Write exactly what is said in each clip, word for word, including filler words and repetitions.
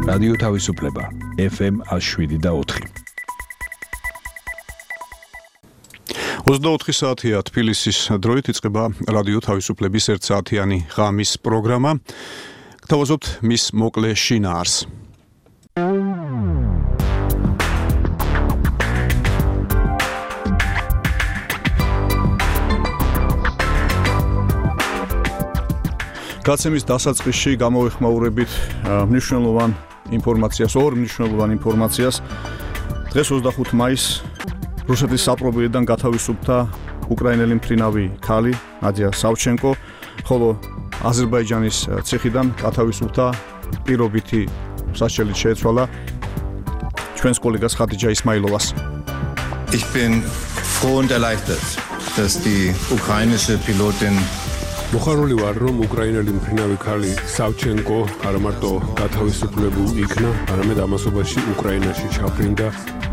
რადიო თავისუფლება ეფ ემ შვიდი და ოთხი. ოცდაოთხი საათია თბილისის დროით იწყება რადიო თავისუფლების ერთსაათიანი ღამის პროგრამა. გთავაზობთ მის მოკლე შინაარს. გაცემის დასაწყისში გამოვეხმაურებით მნიშვნელოვან ინფორმაციას, ორ მნიშვნელოვან ინფორმაციას. დღეს ოცდახუთი მაისს რუსეთის საპრობილიდან გათავისუფლდა უკრაინელი მფრინავი ქალი ნადია სავჩენკო, ხოლო აზერბაიჯანის ციხიდან გათავისუფლდა პირობითი სასჯელით შეეცვალა ჩვენს კოლეგას ხადიჯა ისმაილოვას. Ich bin froh und erleichtert, dass die ukrainische Pilotin მოხარული ვარ, რომ უკრაინელი მფრინავი ქალი სავჩენკო არა მარტო გათავისუფლებულ იქნა, არამედ ამასობაში უკრაინაში ჩაფრინდა.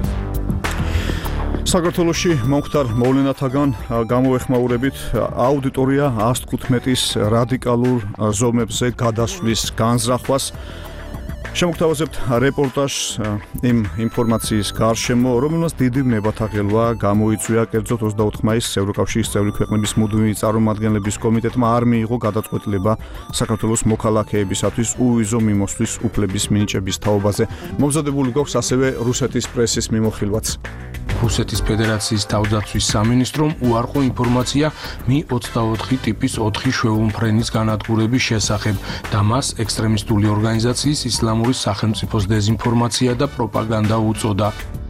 საქართველოში მომხდარ მოვლენათაგან გამოვეხმაურებით აუდიტორია ას თხუთმეტის რადიკალურ ზომებზე გადასვლის განზრახვას. შემოგთავაზებთ რეპორტაჟს იმ ინფორმაციის გარშემო, რომელმაც დიდი ნებათაღელვა გამოიწვია კერძოდ ოცდაოთხი მაისს ევროკავშირის წევრი ქვეყნების მუდმივი წარმომადგენლების კომიტეტმა არ მიიღო გადაწყვეტილება საქართველოს მოქალაქეებისათვის უვიზო მიმოსვლის უფლების მინიჭების თაობაზე. მომზადებული გვაქვს ასევე რუსეთის პრესის მიმოხილვაც. რუსეთის ფედერაციის თავდაცვის სამინისტრომ უარყო ინფორმაცია მი ოცდაოთხი ტიპის ოთხი შვეულმფრენის განადგურების შესახებ და მას ექსტრემისტული ორგანიზაციის ისლამური სახელმწიფოს დეზინფორმაცია და პროპაგანდა უწოდა.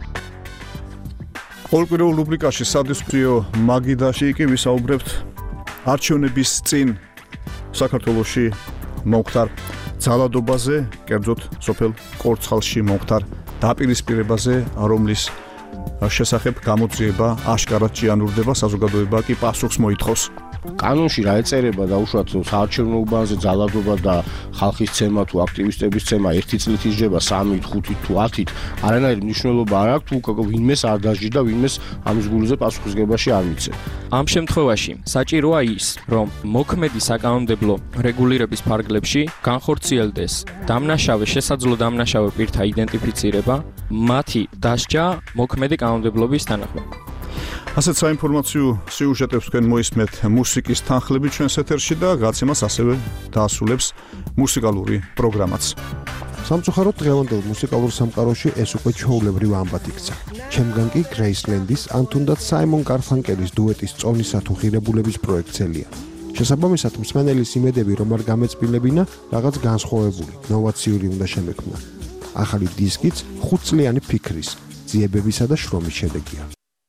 ყოველკვირეულ რუბრიკაში სადისკუსიო მაგიდაში კი ვისაუბრებთ არჩევნების წინ საქართველოში მომხდარ ძალადობაზე, კერძოდ სოფელ კორცხალში მომხდარ დაპირისპირებაზე, რომლის შესახებ გამოძიება აშკარად ჭიანურდება, საზოგადოება კი პასუხს მოითხოვს. კანონში რა ეწერება და უშუალოდ საარჩევნო უბანზე ძალადობა და ხალხის ცემა თუ აქტივისტების ცემა ერთი წლით ისჯება სამით, ხუთით თუ ათით, არანაირი მნიშვნელობა არ აქვს, თუ ვინმეს არ დაჟდიდა, ვინმეს ამის გულზე პასუხისგებაში არ მიცემ. ამ შემთხვევაში საჭიროა ის, რომ მოქმედი საკანონმდებლო რეგულირების ფარგლებში განხორციელდეს დამნაშავე შესაძლო დამნაშავე პირთა იდენტიფიცირება, მათი დასჯა მოქმედი კანონმდებლობის თანახმად. ასეთ საინფორმაციო სიუჟეტებს თქვენ მოისმენთ მუსიკის თანხლებით ჩვენს ეთერში და გაცემას ასევე დაასრულებს მუსიკალური პროგრამაც. სამწუხაროდ დღევანდელ მუსიკალურ სამყაროში ეს უკვე ჩვეულებრივ ამბად იქცა. ჩემგან კი გრეისლენდის ან თუნდაც საიმონ გარფანკელის დუეტის წონისა თუ ღირებულების პროექტელია. შესაბამისად მსმენელის იმედები რომ არ გამეწბილებინა, რაღაც განსხვავებული, ნოვაციური უნდა შემექმნა. ახალი დისკიც ხუთწლიანი ფიქრის, ძიებებისა და შრომის შედეგია.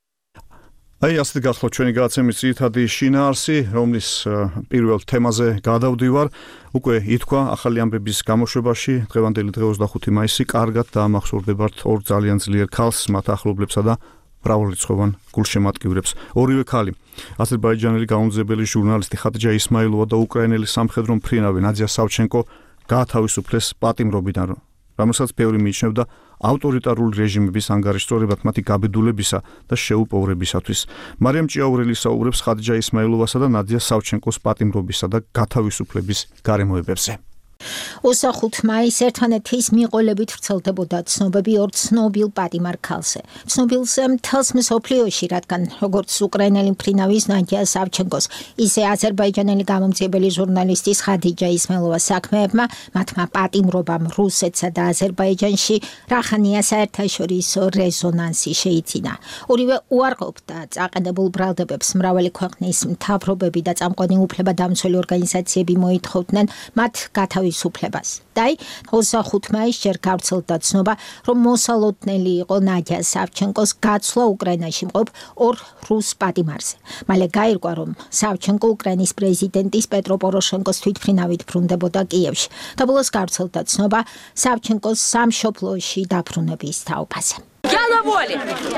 აი ასეთ გახლავთ ჩვენი გადაცემის ძირითადი შინაარსი, რომლის პირველ თემაზე გადავდივარ. უკვე ითქვა ახალი ამბების გამოშვებაში, დღევანდელი დღე ოცდახუთი მაისი კარგად დაამახსოვრდებათ ორ ძალიან ძლიერ ქალს, მათ ახლობლებსა და მრავალრიცხოვან გულშემატკივრებს. ორივე ქალი, აზერბაიჯანელი გამომძიებელი ჟურნალისტი ხადიჯა ისმაილოვა და უკრაინელი სამხედრო მფრინავი ნადია სავჩენკო გაათავისუფლეს პატიმრობიდან, რომელსაც ბევრი მიიჩნევდა ავტორიტარული რეჟიმების ანგარიშწორებად მათი გაბედულებისა და შეუპოვრებისათვის. მარიამ ჭიაურელი საუბრებს ხადიჯა ისმაილოვასა და ნადია სავჩენკოს პატიმრობისა და გათავისუფლების გარემოებებზე. ოცდახუთი მაისს ერთმანეთის მიყოლებით ვრცელდებოდა ცნობები ორ ცნობილ პატიმარ ქალზე. ცნობილზე მთელს მსოფლიოში, რადგან როგორც უკრაინელი მფრინავის ნადია სავჩენკოს, ისე აზერბაიჯანელი გამომძიებელი ჟურნალისტის ხადიჯა ისმაილოვას საქმეებმა, მათმა პატიმრობამ რუსეთსა და აზერბაიჯანში რახანია საერთაშორისო რეზონანსი შეიძინა. ორივე უარყოფდა წაყენებულ ბრალდებებს, მრავალი ქვეყნის მთავრობები და წამყვანი უფლებადამცველი ორგანიზაციები მოითხოვდნენ მათ გათავისუფლებას. დაი ოცდახუთი მაისს ჯერ გავრცელდა ცნობა, რომ მოსალოდნელი იყო ნადია სავჩენკოს გაცვლა უკრაინაში მყოფ ორ რუს პატიმარზე. მალე გაირკვა, რომ სავჩენკო უკრაინის პრეზიდენტის პეტრო პოროშენკოს თვითმფრინავით ბრუნდებოდა კიევში. და ბოლოს გავრცელდა ცნობა სავჩენკოს სამშობლოში დაბრუნების თაობაზე. Yellow воли.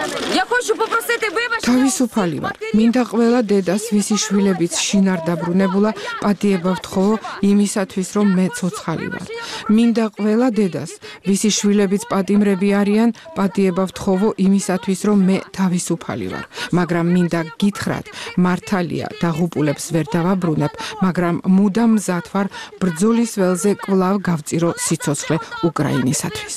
Я хочу попросити вибачення. თავისუფალი ვარ. მინდა ყველა დედას, ვისი შვილებიც შინ არ დაბრუნებულა, პატიება ვთხოვო იმისათვის, რომ მე ცოცხალი ვარ. მინდა ყველა დედას, ვისი შვილებიც პატიმრები არიან, პატიება ვთხოვო იმისათვის, რომ მე თავისუფალი ვარ. მაგრამ მინდა გითხრათ, მართალია, დაღუპულებს ვერ დავაბრუნებ, მაგრამ მუდამ მზად ვარ ბრძოლის ველზე კვლავ გავწირო სიცოცხლე უკრაინისათვის.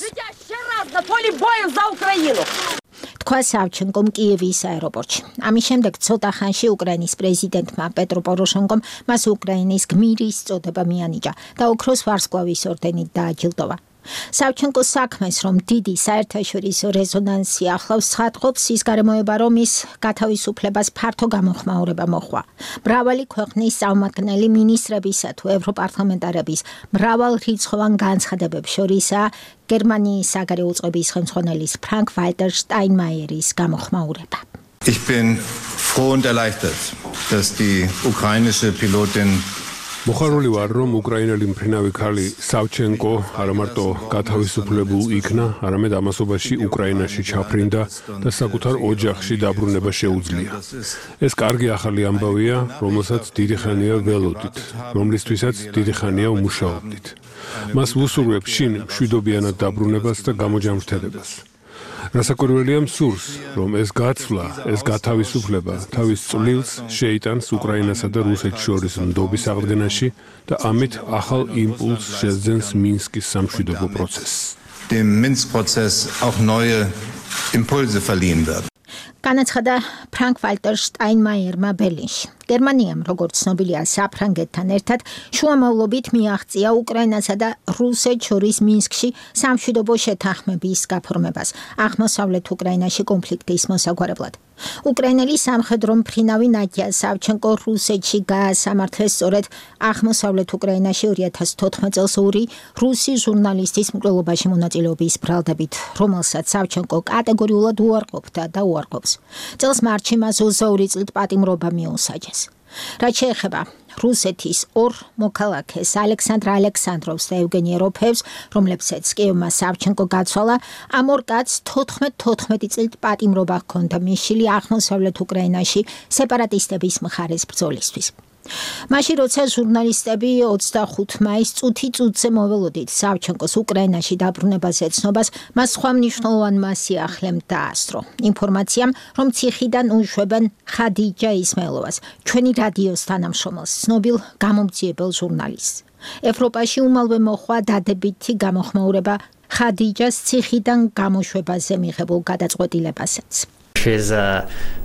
На поле боя за Украину. თქვა სავჩენკომ კიევის აეროპორტში. ამის შემდეგ ცოტა ხანში უკრაინის პრეზიდენტმა პეტრო პოროშენკომ მას უკრაინის გმირის წოდება მიანიჭა და ოქროს ვარსკვლავის ორდენით დააჯილდოვა. სავჩენკოს საქმეს, რომ დიდი საერთაშორისო რეზონანსი ახლავს, ცხადყოფს ის გარემოება, რომ ის გათავისუფლებას ფართო გამოხმაურება მოჰყვა. მრავალი ქვეყნის წარმომადგენელი მინისტრებისა თუ ევროპარლამენტარების მრავალრიცხოვან განცხადებებს შორისაა გერმანიის საგარეო უწყების ხელმძღვანელის ფრანკ ვალტერ შტაინმაიერის გამოხმაურება. Ich bin froh und erleichtert, dass die ukrainische Pilotin მოხარული ვარ, რომ უკრაინელი მფრინავი ქალი სავჩენკო არა მარტო გათავისუფლებულ იქნა, არამედ ამასობაში უკრაინაში ჩაფრინდა და საკუთარ ოჯახში დაბრუნება შეუძლია. ეს კარგი ახალი ამბავია, რომელსაც დიდი ხანია ველოდით, რომლისთვისაც დიდი ხანია ვმუშაობდით. მას ვუსურვებ შინ მშვიდობიანად დაბრუნებას და გამოჯამრთელებას. რასაკვირველია მსურს, რომ ეს გაცვლა, ეს გათავისუფლება თავის წვლილს შეიტანს უკრაინასა და რუსეთს შორის ნდობის აღდგენაში და ამით ახალ იმპულსს შეძენს მინსკის სამშვიდობო პროცესს. Dem Minsk-Prozess auch neue Impulse verliehen werden. განაცხადა ფრანკ ვალტერ შტაინმაიერმა ბერლინში. გერმანიამ, როგორც ცნობილია, საფრანგეთთან ერთად შუამავლობით მიაღწია უკრაინასა და რუსეთს შორის მინსკში სამშვიდობო შეთანხმების გაფორმებას აღმოსავლეთ უკრაინაში კონფლიქტის მოსაგვარებლად. უკრაინელი სამხედრო მფრინავი ნადია სავჩენკო რუსეთში გაასამართლეს სწორედ აღმოსავლეთ უკრაინაში ორი ათას თოთხმეტ წელს ორი რუსი ჟურნალისტის მკვლელობაში მონაწილეობის ბრალდებით, რომელსაც სავჩენკო კატეგორიულად უარყოფდა და უარყოფს. წელს მარტში მას ოცდაორი წლით პატიმრობა მიუსაჯეს. რაც შეეხება რუსეთის ორ მოქალაქეს ალექსანდრ ალექსანდროვს და ევგენი ეროფეევს, რომლებსაც კიევმა სავჩენკო გაცვალა, ამ ორ კაცს თოთხმეტ თოთხმეტი წლით პატიმრობა ჰქონდა მისული აღმოსავლეთ უკრაინაში სეპარატისტების მხარეს ბრძოლისთვის. მაშინ როცა ჟურნალისტები ოცდახუთი მაისს წუთი წუთზე მოველოდით სავჩენკოს უკრაინაში დაბრუნებას ეცნობას, მას სხვა მნიშვნელოვანმა სიახლემ დაასწრო. ინფორმაციამ, რომ ციხიდან უშვებენ ხადიჯა ისმაილოვას, ჩვენი რადიოს თანამშრომელს, ცნობილ გამომძიებელ ჟურნალისტს. ევროპაში უმალვე მოხვა დადებითი გამოხმაურება ხადიჯას ციხიდან გამოშვებაზე მიღებულ გადაწყვეტილებასაც. She's uh,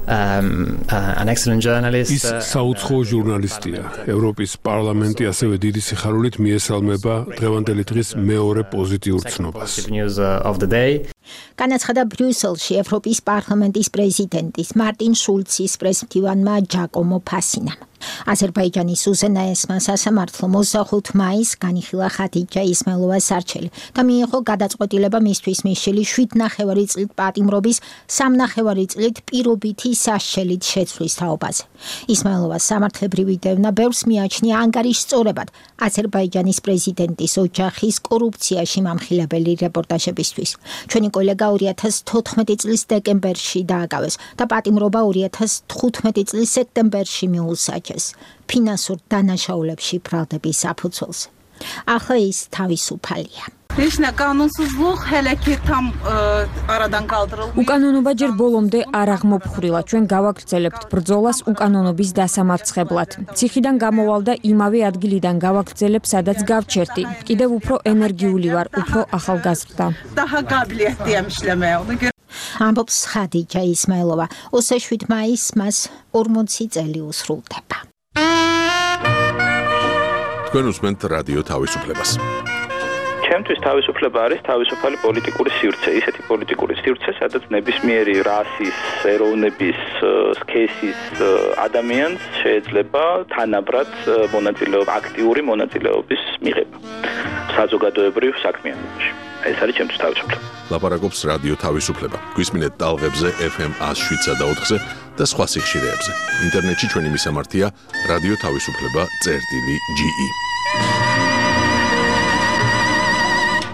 um, uh, an excellent journalist. ის საუცხოო ჟურნალისტია. ევროპის პარლამენტი ასევე დიდი სიხარულით მიესალმება დღევანდელი დღის მეორე პოზიტიურ ცნობას. განაცხადა ბრიუსელში ევროპის პარლამენტის პრეზიდენტის მარტინ შულცის პრესმდივანმა ჯაკომო ფასინამ. აზერბაიჯანის უზენა ესმა სასამართლომ ოცდახუთი მაისს განიხილა ხადიჯა ისმაილოვას არჩელი და მიიღო გადაწყვეტილება მისთვის მისული შვიდ ნახევარი წლით პატიმრობის, სამ ნახევარი წლით პირობითი სასჯელით შეცვლის თაობაზე. ისმაილოვას სამართლებრივი დევნა ბევრს მიაჩნია ანგარიშსწორებად აზერბაიჯანის პრეზიდენტის ოჯახის კორუფციაში მამხილებელი რეპორტაჟებისთვის. ჩვენი კოლეგა ორი ათას თოთხმეტი წლის დეკემბერში დააკავეს და პატიმრობა ორი ათას თხუთმეტი წლის სექტემბერში მიუსაჯეს ფინანსურ დანაშაულებში ბრალდების საფუძველზე. ახლა ის თავისუფალია. უკანონობა ჯერ ბოლომდე არ აღმოფხვრილა. ჩვენ გავაგრძელებთ ბრძოლას უკანონობის დასამარცხებლად. ციხიდან გამოვალ და იმავე ადგილიდან გავაგრძელებ, სადაც გავჩერდი. კიდევ უფრო ენერგიული ვარ, უფრო ახალგაზრდა. ამბობს ხადიჯა ისმაილოვა. ოცდაშვიდ მაისს მას ორმოცი წელი უსრულდება. თქვენ უსმენთ რადიო თავისუფლებას. ჩემთვის თავისუფლება არის თავისუფალი პოლიტიკური სივრცე, ისეთი პოლიტიკური სივრცე, სადაც ნებისმიერი რასის, ეროვნების, სქესის ადამიანს შეიძლება თანაბრად მონაწილეობა, აქტიური მონაწილეობის მიღება საზოგადოებრივ საქმიანობაში. ეს არის ჩემთვის თავისუფლება. ლაპარაკობს რადიო თავისუფლება. გვისმინეთ ტალღებზე ეფ ემ εκατო შვიდ და ოთხზე და სხვა სიხშირეებზე. ინტერნეტში ჩვენი მისამართია რადიო თავისუფლება წერტილი ჯი ი.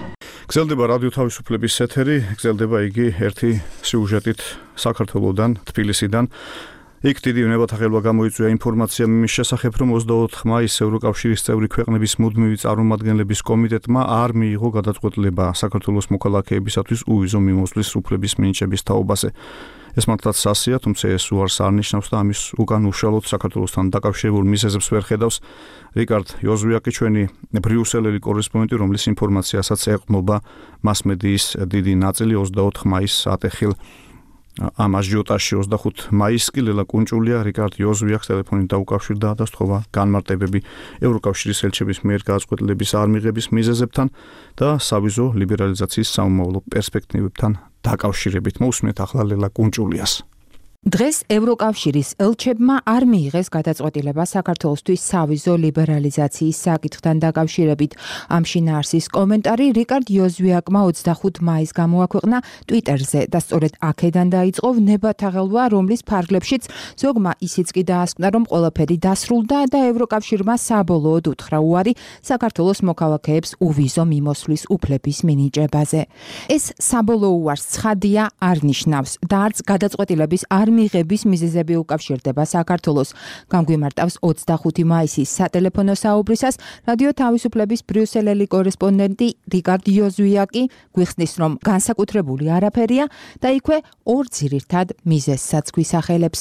გრძელდება რადიო თავისუფლების ეთერი, გრძელდება იგი ერთი სიუჟეტით საქართველოსდან, თბილისიდან. იქ დიდი უნებათაღელვა გამოიწვია ინფორმაცია მის შესახებ, რომ ოცდაოთხ მაისს ევროკავშირის წევრი ქვეყნების მუდმივი წარმომადგენლების კომიტეტმა არ მიიღო გადაწყვეტილება საქართველოს მოქალაქეებისათვის უვიზო მიმოსვლის უფლების მინიჭების თაობაზე. ეს მართლაც სასია, თუმცა ეს უარს არ ნიშნავს და ამის უკან უშუალოდ საქართველოსთან დაკავშირებულ მიზეზებს ვერ ხედავს. რიკარდ იოზვიაკი, ჩვენი ბრიუსელელი კორესპონდენტი, რომლის ინფორმაციასაც ეყრდნობა მასმედიის დიდი ნაწილი, ოცდაოთხ მაისს ატეხილ ამ აჟიოტაჟში ოცდახუთ მაისს კი ლელა კუნჭულია რიკარდ იოზვიაკს ტელეფონით დაუკავშირდა და სთხოვა განმარტებები ევროკავშირის ელჩების მიერ გადაწყვეტილების არ მიღების მიზეზებთან და სავიზო ლიბერალიზაციის სამომავლო პერსპექტივებთან დაკავშირებით. მოусმენთ ახლა ლელა კუნჭულიას. დღეს ევროკავშირის ელჩებმა არ მიიღეს გადაწყვეტილება საქართველოსთვის სავიზო ლიბერალიზაციის საკითხთან დაკავშირებით. ამ შინაარსის კომენტარი რიკარდ იოზვიაკმა ოცდახუთ მაისს გამოაქვეყნა ტვიტერზე და სწორედ აქედან დაიწყო ვნებათაღელვა, რომლის ფარგლებშიც ზოგმა ისიც კი დაასკვნა, რომ ყველაფერი დასრულდა და ევროკავშირმა საბოლოოდ უთხრა უარი საქართველოს მოქალაქეებს უვიზო მიმოსვლის უფლების მინიჭებაზე. ეს საბოლოო უარს ცხადია არ ნიშნავს და არც გადაწყვეტილების არ მიღების მიზეზები უკავშირდება საქართველოს. გამგვიმარტავს ოცდახუთი მაისის სატელეფონო საუბრისას რადიო თავისუფლების ბრიუსელელი კორესპონდენტი რიკარდ იოზვიაკი გვიხსნის, რომ განსაკუთრებული არაფერია და იქვე ორ ძირითად მიზეზსაც გვისახელებს.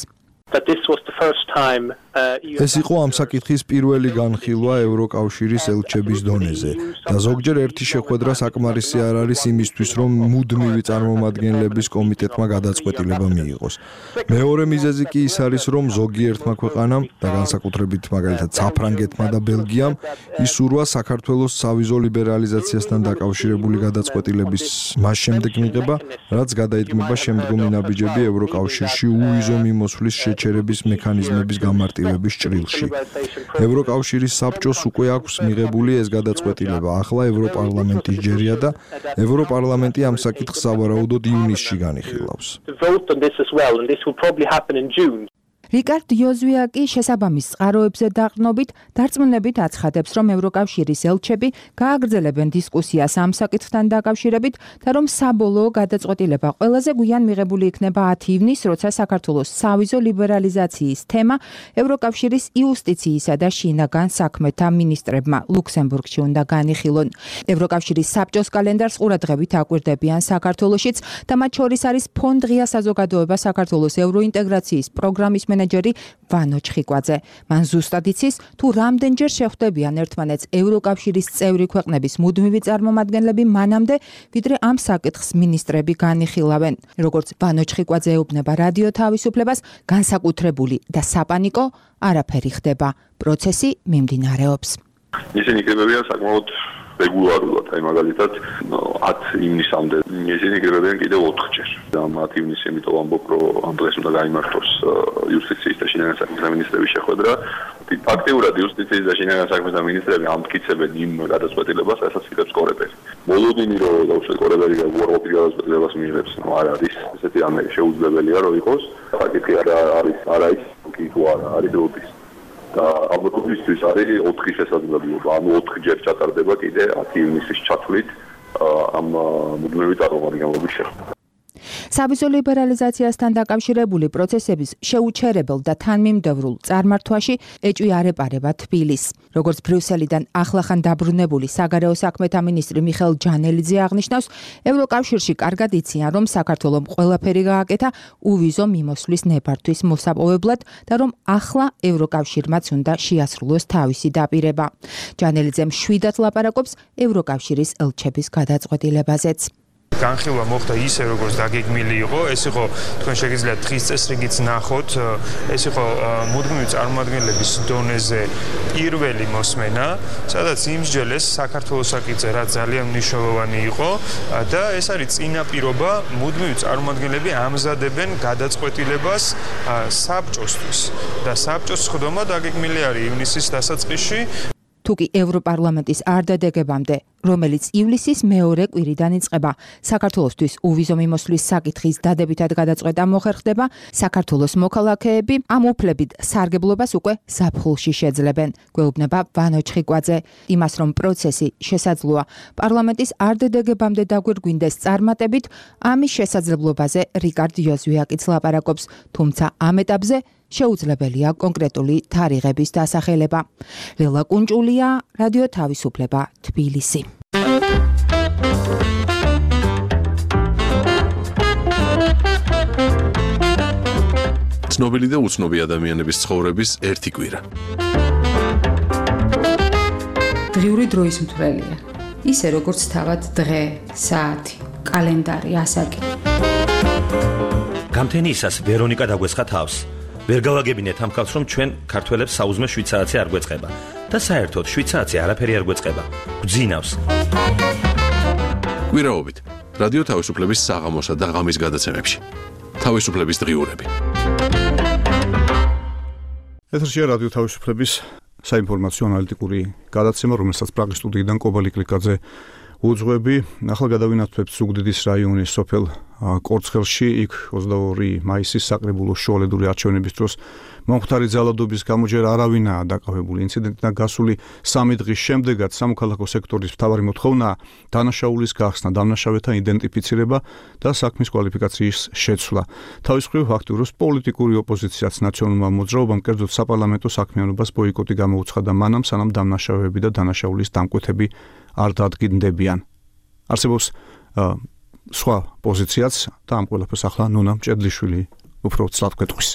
ეს იყო ამ საკითხის პირველი განხილვა ევროკავშირის ელჩების დონეზე და ზოგჯერ ერთი შეხვედრა საკმარისი არ არის იმისთვის, რომ მუდმივი წარმომადგენლების კომიტეტმა გადაწყვეტილება მიიღოს. მეორე მიზეზი კი ის არის, რომ ზოგიერთმა ქვეყანამ და განსაკუთრებით მაგალითად საფრანგეთმა და ბელგიამ ისურვა საქართველოს სავიზო ლიბერალიზაციასთან დაკავშირებული გადაწყვეტილების მას შემდეგ მიღება, რაც გადაიდგმება შემდგომი ნაბიჯები ევროკავშირში უვიზო მიმოსვლის შეჩერების მექანიზმების გამარტივების ჭრილში. ევროკავშირის საბჭოს უკვე აქვს მიღებული ეს გადაწყვეტილება. ახლა ევროპარლამენტის ჯერია და ევროპარლამენტი ამ საკითხს სავარაუდოდ ივნისში განიხილავს. რიკარდ იოზვიაკი შესაბამის წყაროებზე დაყრდნობით დარწმუნებით აცხადებს, რომ ევროკავშირის ელჩები გააგრძელებენ დისკუსიას ამ საკითხთან დაკავშირებით და რომ საბოლოო გადაწყვეტილება ყველაზე გვიან მიღებული იქნება ათი ივნისს, როცა საქართველოს სავიზო ლიბერალიზაციის თემა ევროკავშირის იუსტიციისა და შინაგან საქმეთა მინისტრებმა ლუქსემბურგში უნდა განიხილონ. ევროკავშირის საბჭოს კალენდარს ყურადღებით აკვირდებიან საქართველოშიც და მათ შორის არის ფონდ ღია საზოგადოება საქართველოს ევროინტეგრაციის პროგრამის მენეჯერი ვანო ჩხიკვაძე. მან ზუსტად იცის, თუ რამდენჯერ შეხვდებიან ერთმანეთს ევროკავშირის წევრი ქვეყნების მუდმივი წარმომადგენლები მანამდე, ვიდრე ამ საკითხს მინისტრები განიხილავენ. როგორც ვანო ჩხიკვაძე ეუბნება რადიო თავისუფლებას, განსაკუთრებული და საპანიკო არაფერი ხდება. პროცესი მიმდინარეობს. ისინი იკრიბებიან საკმაოდ რეგულარულად, აი მაგალითად ათი ივნისამდე ისინი იკრიბებიან კიდევ ოთხჯერ. ამ ათი ივნისს იმიტომ ამბობ, რომ ამ დღეს უნდა გაიმართოს იუსტიციის და შინაგან საქმეთა მინისტრების შეხვედრა. ფაქტიურად იუსტიციის და შინაგან საქმეთა მინისტრები ამტკიცებენ იმ გადაწყვეტილებას, რასაც იღებს კორეპერი. მოლოდინი რომ დაუშვათ კორეპერი უარყოფით გადაწყვეტილებას მიიღებს, ნუ არ არის ესეთი ამ შეუძლებელია რომ იყოს. საკითხი არ არის არ არის კი თუ არა არის რობის. და ალბათობისთვის არის ოთხი შესაძლებლობა, ანუ ოთხჯერ ჩატარდება კიდე ათი ივნისის ჩათვლით ამ მუდმივი წარმომადგენლობის შეხვედრა. სავიზო ლიბერალიზაციასთან დაკავშირებული პროცესების შეუჩერებელ და თანმიმდევრულ წარმართვაში ეჭვი არ ეპარება თბილისს. როგორც ბრიუსელიდან ახლახან დაბრუნებული საგარეო საქმეთა მინისტრი მიხეილ ჯანელიძე აღნიშნავს, ევროკავშირში კარგად იციან, რომ საქართველომ ყველაფერი გააკეთა უვიზო მიმოსვლის ნებართვის მოსაპოვებლად და რომ ახლა ევროკავშირმაც უნდა შეასრულოს თავისი დაპირება. ჯანელიძემ შვიდად ლაპარაკობს ევროკავშირის ელჩების გადაწყვეტილებაზეც. განხილვა მოხდა ისე, როგორც დაგეგმილი იყო. ეს იყო თქვენ შეგიძლიათ დღის წესრიგიც ნახოთ. ეს იყო მუდმივი წარმომადგენლების დონეზე პირველი მოსმენა, სადაც იმსჯელეს საქართველოს საკითხზე, რაც ძალიან მნიშვნელოვანი იყო და ეს არის წინაპირობა მუდმივი წარმომადგენლები ამზადებენ გადაწყვეტილებას საბჭოსთვის და საბჭოს სხდომა დაგეგმილი არის ივნისის დასაწყისში. თუკი ევროპარლამენტის არ დადეგებამდე, რომელიც ივლისის მეორე კვირიდან იწყება, საქართველოსთვის უვიზო მიმოსვლის საკითხის დადებითად გადაწყვეტა მოხერხდება, საქართველოს მოქალაქეები ამ უფლებით სარგებლობას უკვე ზაფხულში შეძლებენ. გვეუბნება ვანო ჩხიკვაძე. იმას, რომ პროცესი შესაძლოა პარლამენტის არ დადეგებამდე დაგვირგვინდეს წარმატებით, ამის შესაძლებლობაზე რიკარდ იოზვიაკიც ლაპარაკობს, თუმცა ამ ეტაპზე შეუძლებელია კონკრეტული თარიღების დასახელება. ლელა კუნჭულია, რადიო თავისუფლება, თბილისი. ცნობილი და უცნობი ადამიანების ცხოვრების ერთი კვირა. დღიური დროის მთვრელია. ისე როგორც თავად დღე, საათი, კალენდარი, ასაკი. გამთენიისას ვერონიკა დაგვესხა თავს. ვერ გავაგებინეთ ამ ხალხს, რომ ჩვენ ქართველებს საუზმე შვიდ საათზე არ გვეწყება და საერთოდ შვიდ საათზე არაფერი არ გვეწყება. გვძინავს. კვირაობით რადიო თავისუფლების საღამოსა და ღამის გადაცემებში. თავისუფლების დღიურები. ეთერშია რადიო თავისუფლების საინფორმაციო ანალიტიკური გადაცემა, რომელსაც პრაღის სტუდიიდან კობალი კლიკაძე უძღვები. ახლა გადავინათვებთ ზუგდიდის რაიონის სოფელ კორცხელში, იქ ოცდაორი მაისის საკრებულო შუალედური არჩევნების დროს მომხდარი ძალადობის გამო ჯერ არავინაა დაკავებული ინციდენტიდან გასული სამი დღის შემდეგაც სამოქალაქო სექტორის მთავარი მოთხოვნაა დანაშაულის გახსნა, დამნაშავეთა იდენტიფიცირება და საქმის კვალიფიკაციის შეცვლა. თავის მხრივ აქტიურობს პოლიტიკური ოპოზიციაც ნაციონალურმა მოძრაობამ, კერძოდ საპარლამენტო საქმიანობას ბოიკოტი გამოუცხადა მანამ, სანამ დამნაშავეები და დანაშაულის დამკვეთები არ დადგინდებიან. არსებობს სხვა პოზიციაც და ამ ყველაფერს ახლა ნუნა მჭედლიშვილი უფრო ცალ გვეტყვის.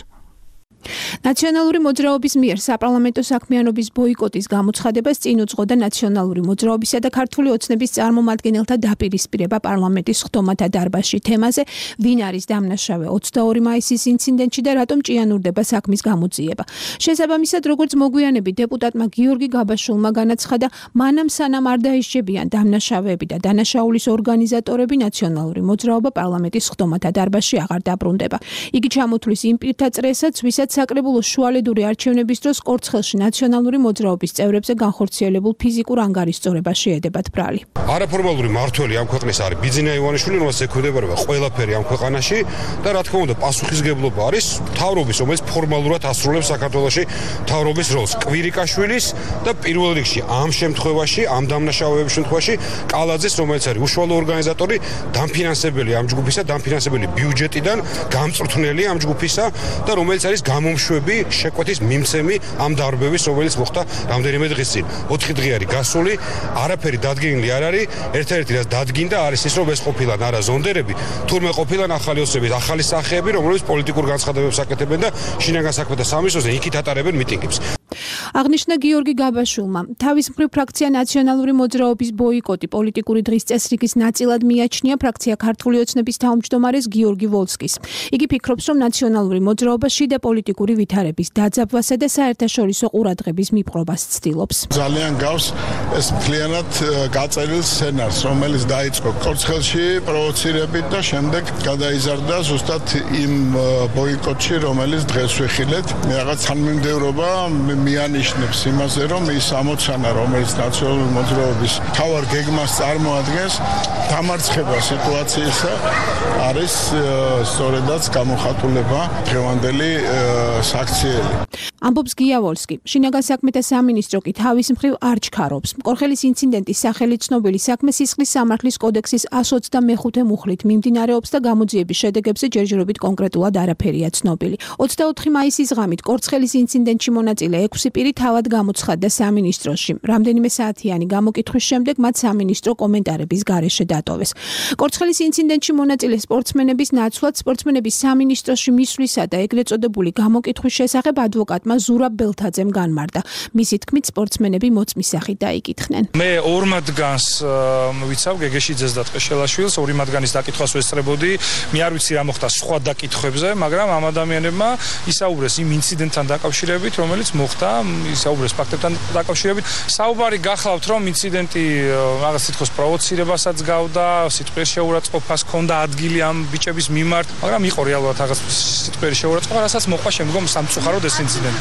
ნაციონალური მოძრაობის მიერ საპარლამენტო საქმიანობის ბოიკოტის გამოცხადებას წინ უძღოდა ნაციონალური მოძრაობისა და ქართული ოცნების წარმომადგენელთა დაპირისპირება პარლამენტის ხდომათა დარბაზში თემაზე, ვინ არის დამნაშავე ოცდაორი მაისის ინციდენტში და რატომ ჭიანურდება საქმის გამოძიება. შესაბამისად, როგორც მოგვიანებით დეპუტატმა გიორგი გაბაშულმა განაცხადა, მანამ სანამ არ დაისჯებიან დამნაშავეები და დანაშაულის ორგანიზატორები, ნაციონალური მოძრაობა პარლამენტის ხდომათა დარბაზში აღარ დაბრუნდება. იგი ჩამოთვლის იმ პირთა წრესაც, ვისაც საკრებულო შუალედური არჩევნების დროს კორცხელში ნაციონალური მოძრაობის წევრებზე განხორციელებულ ფიზიკურ ანგარიშწორებას შეედებათ ბრალი. არაფორმალური მართველი ამ ქვეყნის არის ბიძინა ივანიშვილი, რომელსაც ექვემდებარება ყველაფერი ამ ქვეყანაში და რა თქმა უნდა პასუხისგებლობა არის მთავრობის, რომელიც ფორმალურად ასრულებს საქართველოში მთავრობის როლს, კვირიკაშვილის და პირველ რიგში ამ შემთხვევაში, ამ დამნაშავეების შემთხვევაში კალაძეს, რომელიც არის უშუალო ორგანიზატორი, დამფინანსებელი ამ ჯგუფისა, დამფინანსებელი ბიუჯეტიდან, გამწვრთნელი ამ ჯგუფისა და რომელიც არის გამომშვები შეკვეთის მიმცემი ამ დარბევის, რომელიც მოხდა რამდენიმე დღის წინ. ოთხი დღე არის გასული, არაფერი დადგენილი არ არის. ერთ-ერთი რაც დადგინდა არის ის, რომ ეს ყოფილან არა ზონდერები, თურმე ყოფილან ახალი ოცნების ახალი სახეები, რომლებიც პოლიტიკურ განცხადებებს აკეთებენ და შინაგან საქმეთა სამინისტროზე იქით ატარებენ მიტინგებს. აღნიშნა გიორგი გაბაშულმა. თავის მხრივ ფრაქცია ნაციონალური მოძრაობის ბოიკოტი პოლიტიკური დღის წესრიგის ნაწილად მიაჩნია ფრაქცია ქართული ოცნების თავმჯდომარეს გიორგი ვოლსკის. იგი ფიქრობს, რომ ნაციონალური მოძრაობა შიდა პოლიტიკური ვითარების დაძაბვასა და საერთაშორისო ყურადღების მიპყრობას ცდილობს. ძალიან გავს ეს მთლიანად გაწერილ სცენარს, რომელიც დაიწყო კორცხელში პროვოცირებით და შემდეგ გადაიზარდა ზუსტად იმ ბოიკოტში, რომელიც დღეს ვიხილეთ. რაღაც თანმიმდევრობა მიანიშნებს იმაზე, რომ ის ამოცანა, რომელიც ნაციონალური მოძრაობის მთავარ გეგმას წარმოადგენს, დამარცხება სიტუაციისა, არის სწორედაც გამოხატულება დღევანდელი საქციელი. ამბობს გია ვოლსკი. შინაგან საქმეთა სამინისტრო კი თავის მხრივ არ ჩქარობს. კორხელის ინციდენტის სახელით ცნობილი საქმე სისხლის სამართლის კოდექსის εκατს ოცდამეხუთე მუხლით მიმდინარეობს და გამოძიების შედეგებზე ჯერჯერობით კონკრეტულად არაფერია ცნობილი. ოცდაოთხი მაისის ღამით კორცხელის ინციდენტში მონაწილე ექვსი პირი თავად გამოცხადდა სამინისტროში. რამდენიმე საათიანი გამოკითხვის შემდეგ მათ სამინისტრო კომენტარების გარეშე დატოვეს. კორცხელის ინციდენტში მონაწილე სპორტსმენების ნაცვლად სპორტსმენების სამინისტროში მისვლისა და ეგრეთ წოდებული გამოკითხვის შესახებ ადვოკატმა ზურაბ ბელთაძემ განმარტა. მისი თქმით, სპორტსმენები მოწმის სახით დაიკითხნენ. მე ორ მათგანს ვიცავ, გეგეშიძეს და ტყეშელაშვილს, ორი მათგანის დაკითხვას ვესწრებოდი. მე არ ვიცი რა მოხდა სხვა დაკითხვებზე, მაგრამ ამ ადამიანებმა ისაუბრეს იმ ინციდენტთან დაკავშირებით, რომელიც მოხდა, ისაუბრეს ფაქტებთან დაკავშირებით. საუბარი გახლავთ, რომ ინციდენტი რაღაც თითქოს პროვოცირებასაც გავდა, სიტყვის შეურაცხყოფას ჰქონდა ადგილი ამ ბიჭების მიმართ, მაგრამ იყო რეალურად რაღაც სიტყვის შეურაცხყოფა, რასაც მოყვა შემდგომ სამწუხაროდ ეს ინციდენტი.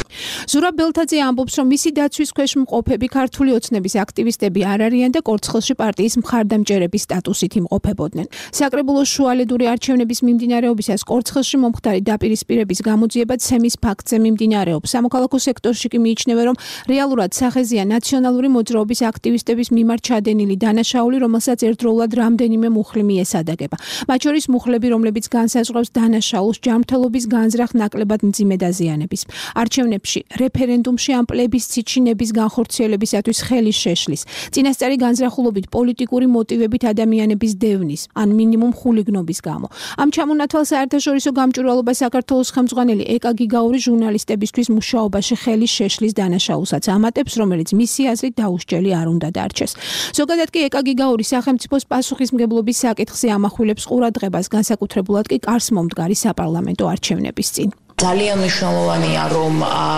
ზურაბ ბელთაძე ამბობს, რომ მისი დაცვის ქვეშ მყოფები ქართული ოცნების აქტივისტები არ არიან და კორცხელში პარტიის მხარდამჭერების სტატუსით იმყოფებოდნენ. საკრებულოს შუალედური არჩევნების მიმდინარეობისას კორცხელში მომხდარი დაპირისპირების გამოძიება ცემის ფაქტზე მიმდინარეობს. სამოქალაქო სექტორში კი მიიჩნევა, რომ რეალურად სახეზია ნაციონალური მოძრაობის აქტივისტების მიმართ ჩადენილი დანაშაული, რომელსაც ერთდროულად რამდენიმე მუხლი მიესადაგება. მათ შორის მუხლები, რომლებიც განსაზღვრავს დანაშაულს, ჯანმრთელობის განზრახ ნაკლებად მძიმე დაზიანების. არჩევნებში, რეფერენდუმში ან პლებისციტში ნების განხორციელებისათვის ხელის შეშლის, წინასწარი განზრახულობით პოლიტიკური მოტივებით ადამიანების დევნის ან მინიმუმ ხულიგნობის გამო. ამ ჩამონათვალ საერთაშორისო გამჭვირვალობა საქართველოს ხელმძღვანელი ეკა გიგაური ჟურნალისტებისთვის მუშაობაში ხელის შეშლის დანაშაულსაც ამატებს, რომელიც მისი აზრით დაუსჯელი არ უნდა დარჩეს. ზოგადად კი ეკა გიგაური სახელმწიფოს პასუხისმგებლობის საკითხზე ამახვილებს ყურადღებას, განსაკუთრებულად კი კარს მომდგარი საპარლამენტო არჩევნების წინ. ძალიან მნიშვნელოვანია, რომ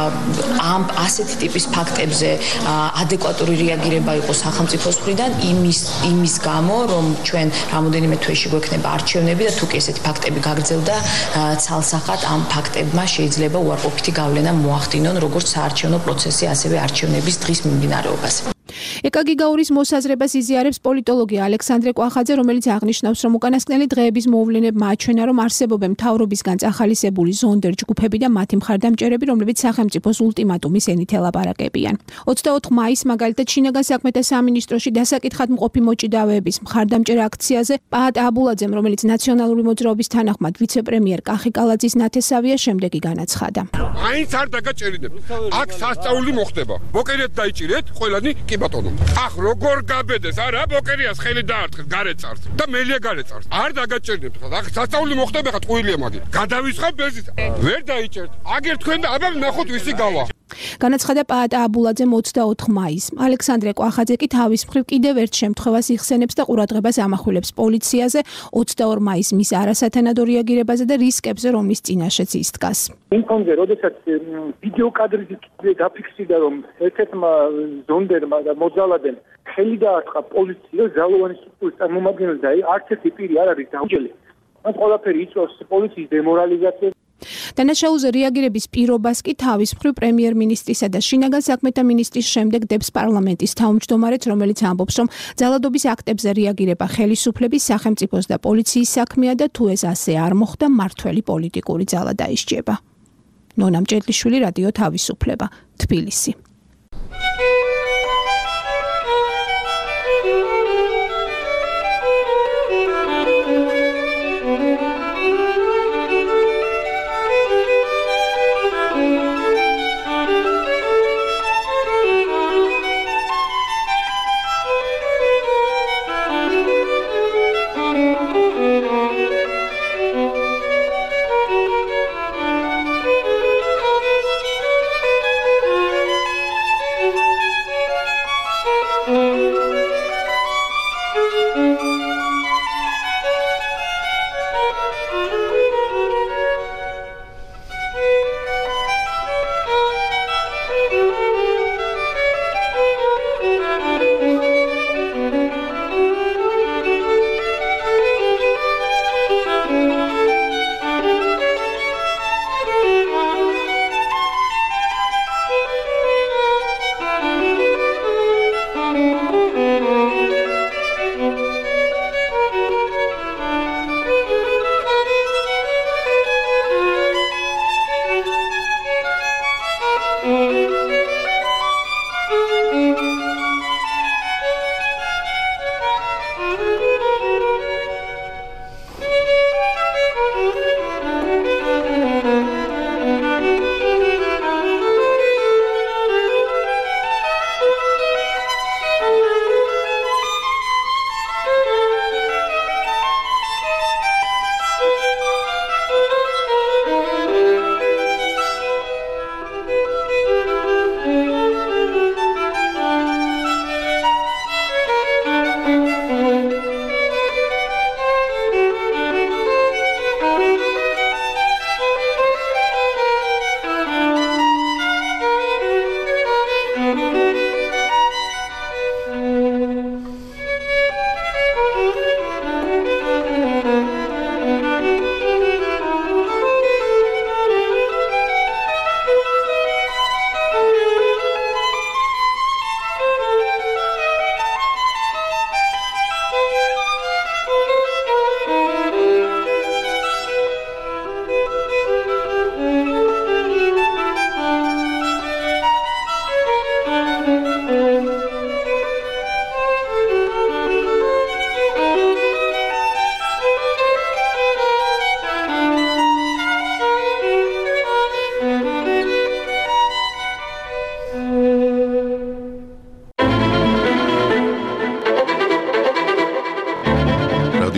ამ ასეთი ტიპის ფაქტებზე ადეკვატური რეაგირება იყოს სახელმწიფოს მხრიდან იმის იმის გამო, რომ ჩვენ რამოდენიმე თვეში გვექნება არჩევნები და თუ კი ესეთი ფაქტები გაგრძელდა, ცალსახად ამ ფაქტებმა შეიძლება უარყოფითი გავლენა მოახდინონ როგორც საარჩევნო პროცესი, ასევე არჩევნების დღის მიმდინარეობას. ეკა გიგაურის მოსაზრებას იზიარებს პოლიტოლოგი ალექსანდრე კვახაძე, რომელიც აღნიშნავს, რომ უკანასკნელი დღეების მოვლენებმა აჩვენა, რომ არსებობენ მთავრობისგან წახალისებული ზონდერ ჯგუფები და მათი მხარდამჭერები, რომლებიც სახელმწიფოს ულტიმატუმის ენით ელაპარაკებიან. ოცდაოთხ მაისს მაგალითად შინაგან საქმეთა სამინისტროში დასაკითხად მყოფი მოჭიდავეების მხარდამჭერ აქციაზე პაატ აბულაძემ, რომელიც ნაციონალური მოძრაობის თანახმად ვიცე-პრემიერ კახი კალაძის ნათესავია, შემდეგი განაცხადა. აინც არ დაგაჭერინებთ. აქ სასწაული მოხდება. მოკერეთ დაიჭირეთ, ყველანი კი ბატონო. ახ როგორ გაბედეს, არა ბოკერიას ხელი დაარტყეთ, გარეწარს და მელია გარეწარს. არ დაგაჭერინებთ. ახ სასწაული მოხდება, ხა ტყუილია მაგი. გადავისხავ ბეზის. ვერ დაიჭერთ. აგერ თქვენ და აბა ნახოთ ვისი გავა. განაცხადა პაატ აბულაძემ ოცდაოთხ მაისს. ალექსანდრე კვახაძე კი თავის მხრივ კიდევ ერთ შემთხვევას იხსენებს და ყურადღებას ამახვილებს პოლიციაზე ოცდაორ მაისს მის არასათანადო რეაგირებაზე და რისკებზე, რომლის წინაშეც ის დგას. იმ კონზე, როდესაც ვიდეო კადრით დაფიქსირდა, რომ ერთ-ერთმა ზონდერმა და მოძალადემ ხელი დაარტყა პოლიციას ძალოვანი სტრუქტურის წარმომადგენელს და არც ერთი პირი არ არის დაუჯელი. მას ყველაფერი იწვევს პოლიციის დემორალიზაციას. დანაშაულზე რეაგირების პირობას კი თავის მხრივ პრემიერ-მინისტრისა და შინაგან საქმეთა მინისტრის შემდეგ დებს პარლამენტის თავმჯდომარეც, რომელიც ამბობს, რომ ძალადობის აქტებზე რეაგირება ხელისუფლების, სახელმწიფოს და პოლიციის საქმეა და თუ ეს ასე არ მოხდა, მმართველი პოლიტიკური ძალა დაისჯება. ნონა მჭედლიშვილი, რადიო თავისუფლება, თბილისი.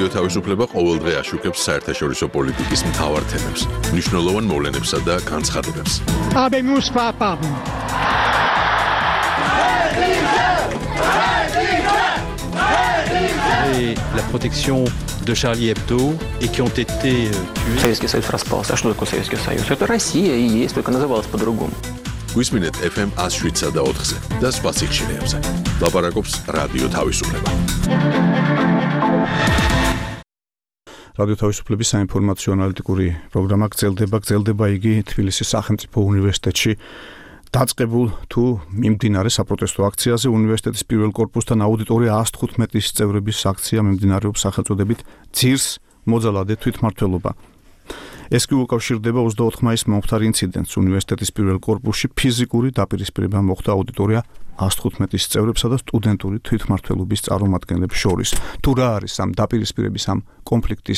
რადიო თავისუფლება ყოველდღე აშუქებს საერთაშორისო პოლიტიკის მთავარ თემებს, მნიშვნელოვან მოვლენებსა და განცხადებებს. Habemus papam. Et la protection de Charlie Hebdo et qui ont été tués. Советский Союз распался. А что такое Советский Союз? Это Россия и есть, только называлась по-другому. გვისმინეთ эф эм one oh seven და ოთხზე და სხვა სიხშირეებზე. ლაპარაკობს რადიო თავისუფლება. რადიო თავისუფლების საინფორმაციო ანალიტიკური პროგრამა გრძელდება, გრძელდება იგი თბილისის სახელმწიფო უნივერსიტეტში დაწყებულ თუ მიმდინარე საპროტესტო აქციაზე. უნივერსიტეტის პირველ კორპუსთან აუდიტორია one oh fifteen-ის წევრების აქცია მიმდინარეობს სახელწოდებით ძირს მოძალადე თვითმმართველობა. ეს კი უკავშირდება twenty-fourth მაისს მომხდარ ინციდენტს. უნივერსიტეტის პირველ კორპუსში ფიზიკური დაპირისპირება მოხდა აუდიტორია one oh fifteen-ის წევრებსა და სტუდენტური თვითმმართველობის წარმომადგენლებს შორის. თუ რა არის ამ დაპირისპირების ამ კონფლიქტის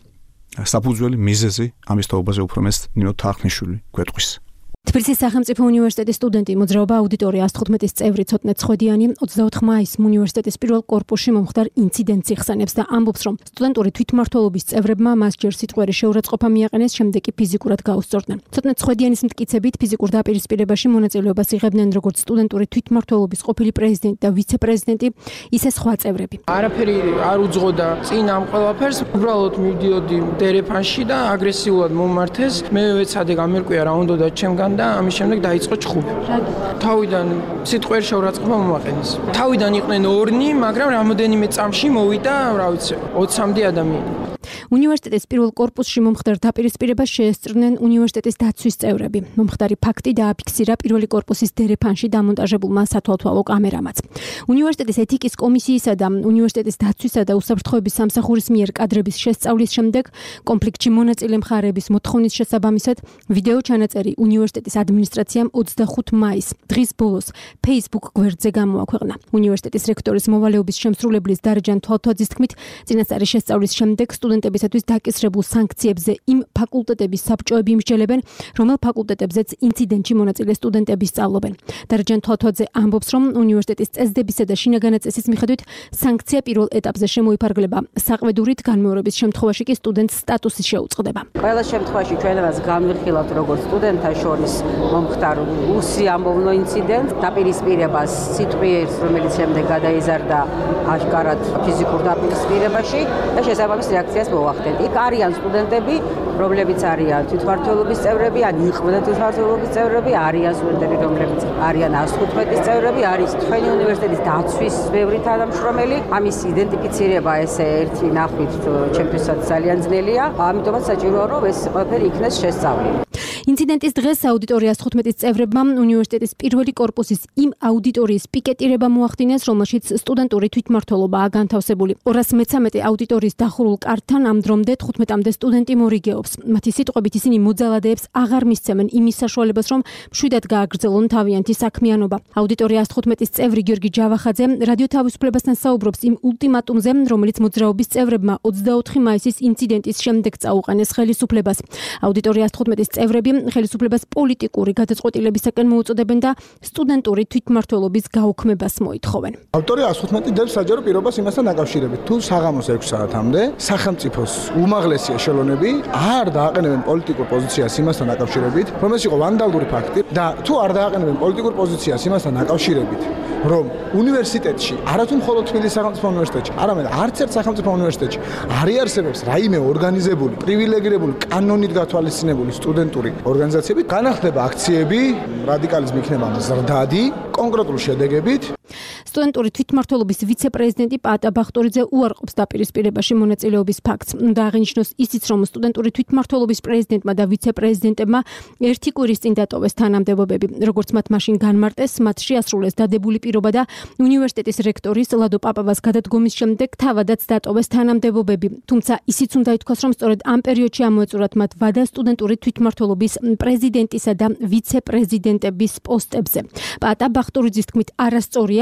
საფუძველი მიზეზი, ამის თაობაზე უფრო მეც ნინო თარხნიშვილი გვეტყვის. თბილისის სახელმწიფო უნივერსიტეტის სტუდენტი მოძრაობა აუდიტორია one oh fifteen-ის წევრი ცოტნე ცხოდიანი twenty-fourth მაისს უნივერსიტეტის პირველ კორპუსში მომხდარ ინციდენტს იხსენებს და ამბობს, რომ სტუდენტური თვითმმართველობის წევრებმა მას ჯერ სიტყვიერი შეურაცხყოფა მიაყენეს, შემდეგ კი ფიზიკურად გაუსწორდნენ. ცოტნე ცხოდიანის მტკიცებით, ფიზიკურ დაპირისპირებაში მონაწილეობას იღებდნენ როგორც სტუდენტური თვითმმართველობის ყოფილი პრეზიდენტი და ვიცე-პრეზიდენტი, ისე სხვა წევრები. არაფერი არ უძღოდა წინ ამ ყველაფერს, უბრალოდ მივდიოდი დერეფანში და აგრესიულად მომმართეს. მე ვეცადე გამერკვია რა უნდა და ჩემგან და ამის შემდეგ დაიწყო ჩხუბი. თავიდან სიტყვიერი შეურაცხყოფა მომაყენეს. თავიდან იყვნენ ორნი, მაგრამ რამოდენიმე წამში მოვიდა, რა ვიცი, ოცამდე ადამიანი. უნივერსიტეტის პირველ კორპუსში მომხდარ დაპირისპირებას შეესწრნენ უნივერსიტეტის დაცვის წევრები. მომხდარი ფაქტი დააფიქსირა პირველი კორპუსის დერეფანში დამონტაჟებულმა სათვალთვალო კამერამაც. უნივერსიტეტის ეთიკის კომისიისა და უნივერსიტეტის დაცვისა და უსაფრთხოების სამსახურის მიერ კადრების შესწავლის შემდეგ კონფლიქტში მონაწილე მხარეების მოთხოვნის შესაბამისად ვიდეო ჩანაწერი უნივერსიტეტის ადმინისტრაციამ twenty-fifth მაისს დღის ბოლოს Facebook გვერდზე გამოაქვეყნა. უნივერსიტეტის რექტორის მოვალეობის შემსრულებლის დარეჯან თვალთვაძის თქმით, წინასწარი შესწავლის შემდეგ სტუდენტებისათვის დაკისრებულ სანქციებზე იმ ფაკულტეტების საბჭოები იმსჯელებენ, რომელ ფაკულტეტებზეც ინციდენტში მონაწილე სტუდენტები სწავლობენ. დარეჯან თვალთვაძე ამბობს, რომ უნივერსიტეტის წესდებისა და შინაგანი წესის მიხედვით სანქცია პირველ ეტაპზე შემოიფარგლება საყვედურით, განმეორების შემთხვევაში კი სტუდენტს სტატუსი შეუწყდება. ყველა შემთხვევაში ჩვენ მას განვიხილავთ როგორც სტუდენტთა შორის მომხდარ უსიამოვნო ინციდენტს, დაპირისპირებას სიტყვიერს, რომელიც შემდეგ გადაიზარდა აშკარად ფიზიკურ დაპირისპირებაში და შესაბამის რეაქციას მოვახდენთ. იქ არიან სტუდენტები, რომლებიც არიან თვითმმართველობის წევრები, ან იყვნენ თვითმმართველობის წევრები, არიან სტუდენტები, რომლებიც არიან one oh fifteen-ის წევრები, არის თქვენი უნივერსიტეტის დაცვის ბევრი თანამშრომელი. ამის იდენტიფიცირება ესე ერთი ნახვით ჩემთვისაც ძალიან ძნელია, ამიტომაც საჭიროა რომ ეს ყველაფერი იქნეს შესწავლილი. ინციდენტის დღეს აუდიტორია one oh fifteen-ის წევრებმა უნივერსიტეტის პირველი კორპუსის იმ აუდიტორიის პიკეტირება მოახდინეს, რომელშიც სტუდენტური თვითმმართველობაა განთავსებული. two hundred thirteen აუდიტორიის დახურულ კარტთან ამ დრომდე თხუთმეტამდე სტუდენტი მორიგეობს. მათი სიტყვებით ისინი მოძალადეებს აღარ მისცემენ იმის საშუალებას, რომ მშვიდად გააგრძელონ თავიანთი საქმიანობა. აუდიტორია one oh fifteen-ის წევრი გიორგი ჯავახაძე რადიო თავისუფლებასთან საუბრობს იმ ულტიმატუმზე, რომელიც მოძრაობის წევრებმა twenty-fourth მაისის ინციდენტის შემდეგ წაუყენეს ხელისუფლებას. აუდიტორია one oh fifteen-ის წევრები ხელისუფლებას პოლიტიკური გადაწყვეტილებისაკენ მოუწოდებენ და სტუდენტური თვითმმართველობის გაუქმებას მოითხოვენ. ავტორია one oh fifteen დებს საჯარო პირობას იმასთან დაკავშირებით. თუ საღამოს six საათამდე სახელმწიფოს უმაღლესი ეშელონები არ დააყენებენ პოლიტიკურ პოზიციას იმასთან დაკავშირებით, რომ ეს იყო ვანდალური ფაქტი და თუ არ დააყენებენ პოლიტიკურ პოზიციას იმასთან დაკავშირებით, რომ უნივერსიტეტში, არათუ მხოლოდ თბილისის სახელმწიფო უნივერსიტეტში, არამედ არც ერთ სახელმწიფო უნივერსიტეტში არ იარსებებს რაიმე ორგანიზებული, პრივილეგირებული, კანონით გათვალისწინებული სტუდენტური ორგანიზაციები, განახდება აქციები, რადიკალიზმი იქნება მზრდადი, კონკრეტული შედეგებით. სტუდენტური თვითმმართველობის ვიცე-პრეზიდენტი პაატა ბახტურიძე უარყოფს დაპირისპირებაში მონაწილეობის ფაქტს. უნდა აღინიშნოს ისიც, რომ სტუდენტური თვითმმართველობის პრეზიდენტმა და ვიცე-პრეზიდენტებმა ერთი კვირის წინ დატოვეს თანამდებობები. როგორც მათ მაშინ განმარტეს, მათ შეასრულეს დადებული პირობა და უნივერსიტეტის რექტორის ლადო პაპავას გადადგომის შემდეგ თავადაც დატოვეს თანამდებობები. თუმცა ისიც უნდა ითქვას, რომ სწორედ ამ პერიოდში ამოეწურათ მათ ვადა სტუდენტური თვითმმართველობის პრეზიდენტისა და ვიცე-პრეზიდენტების პოსტებზე. პაატა ბახტურიძის თქმით, არასწორია გადამდგარი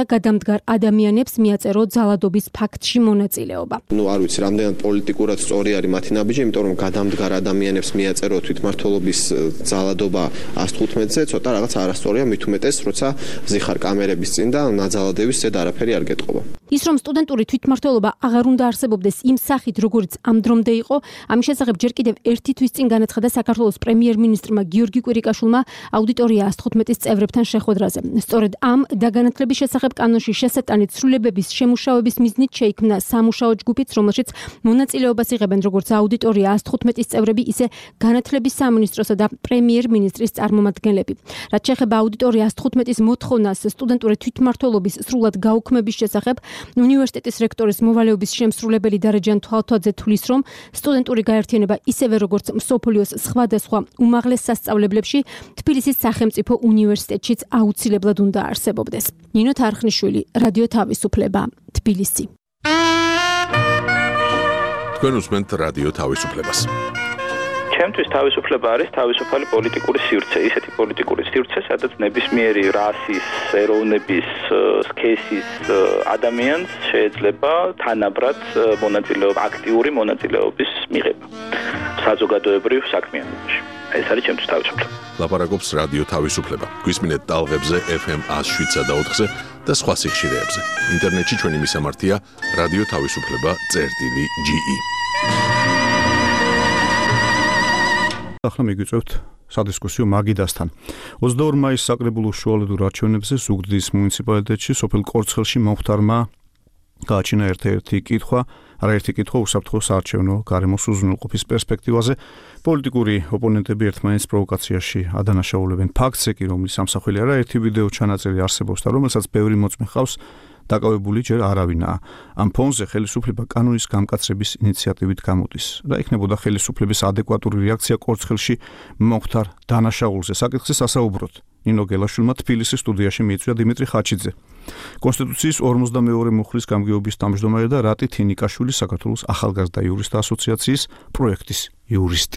გამდგარ ადამიანებს მიაწერო ძალადობის ფაქტში მონაწილეობა. ნუ არ ვიცი, რამდენად პოლიტიკურად სწორი არის მათი ნაბიჯი, იმიტომ რომ გადამდგარ ადამიანებს მიაწერო თვითმმართველობის ძალადობა ას თხუთმეტზე, ცოტა რაღაც არასწორია, მით უმეტეს, როცა ზიხარ კამერების წინ და ნაძალადების ზედ არაფერი არ გეტყობა. ის რომ სტუდენტური თვითმმართველობა აღარ უნდა არსებობდეს იმ სახით, როგორც ამ დრომდე იყო, ამის შესახებ ჯერ კიდევ ერთი თვის წინ განაცხადა საქართველოს პრემიერ-მინისტრმა გიორგი კვირიკაშვილმა აუდიტორია ას თხუთმეტის წევრებთან შეხვედრაზე. სწორედ ამ დაგანათლების შესახებ კანონში შესატანით ცვლილებების შემუშავების მიზნით შეიქმნა სამუშაო ჯგუფიც, რომელშიც მონაწილეობას იღებენ როგორც აუდიტორია ას თხუთმეტის წევრები, ისე განათლების სამინისტროსა და პრემიერ-მინისტრის წარმომადგენლები. რაც შეეხება აუდიტორია ას თხუთმეტის მოთხოვნას სტუდენტური თვითმმართველობის სრულად გაუქმების შესახებ, უნივერსიტეტის რექტორის მოვალეობის შემსრულებელი დარეჯან თვალთვაძე თვლის, რომ სტუდენტური გაერთიანება ისევე როგორც მსოფლიოს სხვადასხვა უმაღლეს სასწავლებლებში თბილისის სახელმწიფო უნივერსიტეტშიც აუცილებლად უნდა არსებობდეს. ნინო თარხნიშვილი, რადიო თავისუფლება, თბილისი. თქვენ უსმენთ რადიო თავისუფლებას. ჩემთვის თავისუფლება არის თავისუფალი პოლიტიკური სივრცე, ისეთი პოლიტიკური სივრცე, სადაც ნებისმიერი რასის, ეროვნების, სქესის ადამიანს შეიძლება თანაბრად მონაწილეობა, აქტიური მონაწილეობის მიღება საზოგადოებრივ საქმიანობაში. ეს არის ჩემთვის თავისუფლება. ლაპარაკობს რადიო თავისუფლება. გვისმინეთ ტალღებზე ეფ ემ ას შვიდ და ოთხზე და სხვა სიხშირეებზე. ინტერნეტში ჩვენი მისამართია რადიო თავისუფლება წერტილი ჯი ი. ახლა მიგვიწევთ სადისკუსიო მაგიდასთან. ოცდაორი მაისს საკრებულოს შუალედურ არჩევნებზე ზუგდიდის მუნიციპალიტეტში სოფელ კორცხელში მომხდარმა გააჩინა ერთ-ერთი კითხვა, არაერთი კითხვა უსაფრთხო საარჩევნო გარემოს უზრუნველყოფის პერსპექტივაზე. პოლიტიკური ოპონენტები ერთმანეთს პროვოკაციაში ადანაშაულებენ ფაქტზე კი, რომლის სამსახველი არაერთი ვიდეო ჩანაწერი არსებობს და რომელსაც ბევრი მოწმე ხავს, დაკავებული ჯერ არავინაა. ამ ფონზე ხელისუფლება კანონის გამკაცრების ინიციატივით გამოდის. რა იქნებოდა ხელისუფლების ადეკვატური რეაქცია კორცხელში მომხდარ დანაშაულზე? საკითხზე სასაუბროდ ნინო გელაშვილმა თბილისის სტუდიაში მიიწვია დიმიტრი ხაჩიძე, კონსტიტუციის ორმოცდამეორე მუხლის გამგეობის თავმჯდომარე და რატი თინიკაშვილი, საქართველოს ახალგაზრდა იურისტთა ასოციაციის პროექტის იურისტი.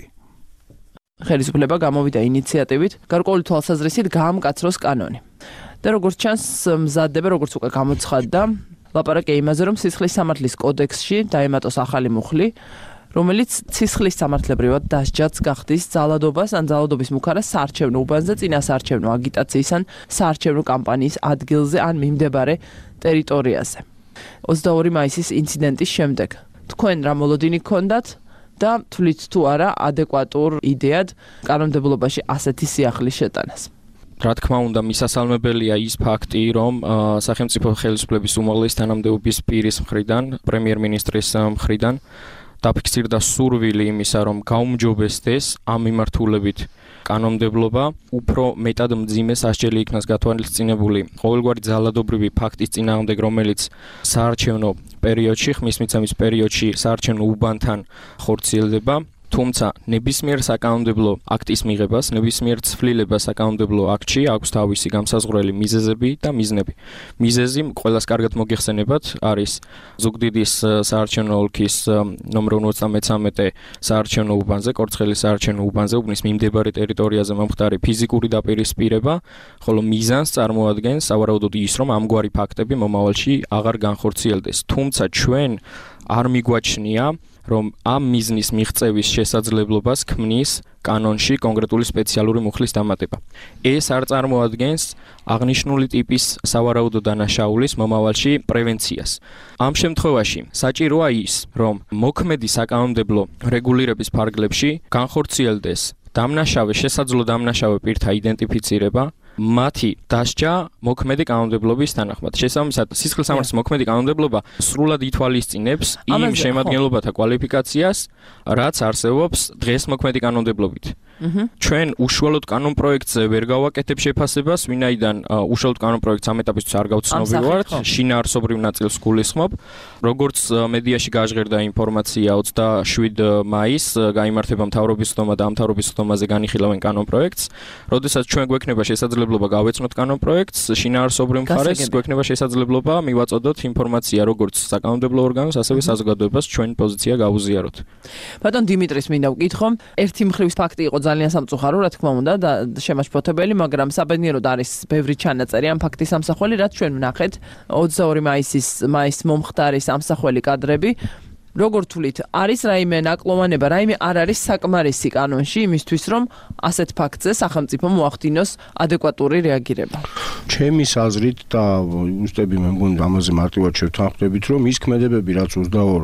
ხელისუფლება გამოვიდა ინიციატივით გარკვეული თვალსაზრისით გაამკაცროს კანონი. და როგორც ჩანს, მზადდება, როგორც უკვე გამოცხადდა, ლაპარაკია იმაზე, რომ სისხლის სამართლის კოდექსში დაემატოს ახალი მუხლი, რომელიც სისხლის სამართლებრივად დასჯაც გახდის ძალადობას ან ძალადობის მუქარას საარჩევნო უბანზე, წინა საარჩევნო აგიტაციის ან საარჩევნო კამპანიის ადგილზე ან მიმდებარე ტერიტორიაზე. ოცდაორი მაისის ინციდენტის შემდეგ თქვენ რა მოლოდინი გქონდათ და თვლით თუ არა ადეკვატურ იდეად კანონმდებლობაში ასეთი სიახლის შეტანას? რა თქმა უნდა, მისასალმებელია ის ფაქტი, რომ სახელმწიფო ხელისუფლების უმაღლესი თანამდებობის პირის მხრიდან, პრემიერ-მინისტრის მხრიდან დაფიქსირდა სურვილი იმისა, რომ გაუმჯობესდეს ამ მიმართულებით კანონმდებლობა, უფრო მეტად მძიმე სასჯელი იქნას გათვალისწინებული ყოველგვარი ძალადობრივი ფაქტის წინააღმდეგ, რომელიც საარჩევნო პერიოდში, ხმის მიცემის პერიოდში საარჩევნო უბანთან ხორციელდება. თუმცა ნებისმიერ საკანონმდებლო აქტის მიღებას, ნებისმიერ ცვლილებას საკანონმდებლო აქტში აქვს თავისი განსაზღვრელი მიზეზები და მიზნები. მიზეზი ყველას კარგად მოგეხსენებათ არის ზუგდიდის საარჩევნო ოლქის ნომერ ორმოცდამეცამეტე საარჩევნო უბანზე, კორცხელის საარჩევნო უბანზე, უბნის მიმდებარე ტერიტორიაზე მომხდარი ფიზიკური დაპირისპირება, ხოლო მიზანს წარმოადგენს სავარაუდოდ ის, რომ ამგვარი ფაქტები მომავალში აღარ განხორციელდეს. თუმცა ჩვენ არ მიგვაჩნია, რომ ამ მიზნის მიღწევის შესაძლებლობას ქმნის კანონში კონკრეტული სპეციალური მუხლის დამატება. ეს არ წარმოადგენს აღნიშნული ტიპის სავარაუდო დანაშაულის მომავალში პრევენციას. ამ შემთხვევაში საჭიროა ის, რომ მოქმედი საკანონმდებლო რეგულირების ფარგლებში განხორციელდეს დამნაშავე, შესაძლო დამნაშავე პირთა იდენტიფიცირება, მათი დასჯა მოქმედი კანონმდებლობის თანახმად. შესაბამისად, სისხლის სამართლის მოქმედი კანონმდებლობა სრულად ითვალისწინებს იმ შემადგენლობათა კვალიფიკაციას, რაც არსებობს დღეს მოქმედი კანონმდებლობით. ჩვენ უშუალოდ კანონპროექტზე ვერ გავაკეთებ შეფასებას, ვინაიდან უშუალოდ კანონპროექტს ამ ეტაპისთვის არ გავცნობივართ, შინაარსობრივ ნაწილს გულისხმობ. როგორც მედიაში გაჟღერდა ინფორმაცია, ოცდაშვიდ მაისს გაიმართება მთავრობის ხდომა და ამ მთავრობის ხდომაზე განიხილავენ კანონპროექტს. როდესაც ჩვენ გვექნება შესაძლებლობა გავეცნოთ კანონპროექტს, შინაარსობრივ მხარეს გვექნება შესაძლებლობა მივაწოდოთ ინფორმაცია როგორც საკანონმდებლო ორგანოს, ასევე საზოგადოებას ჩვენი პოზიცია გავუზიაროთ. ბატონ დიმიტრის მინდა ვკითხო, ერთი მხრივ ფაქტი იყო ძალიან სამწუხარო, რა თქმა უნდა და შემაშფოთებელი, მაგრამ საბედნიეროდ არის ბევრი ჩანაწერი ამ ფაქტის ამსახველი, რაც ჩვენ ვნახეთ ოცდაორი მაისის მაისს მომხდარი სამსახველი კადრები. როგორ თვლით, არის რაიმე ნაკლოვანება, რაიმე არ არის საკმარისი კანონში იმისთვის, რომ ასეთ ფაქტზე სახელმწიფო მოახდინოს ადეკვატური რეაგირება? ჩემის აზრით და უსტები მე მგონი ამაზე მარტივად შევთანხმდებით, რომ ის ქმედებები, რაც ოცდაორ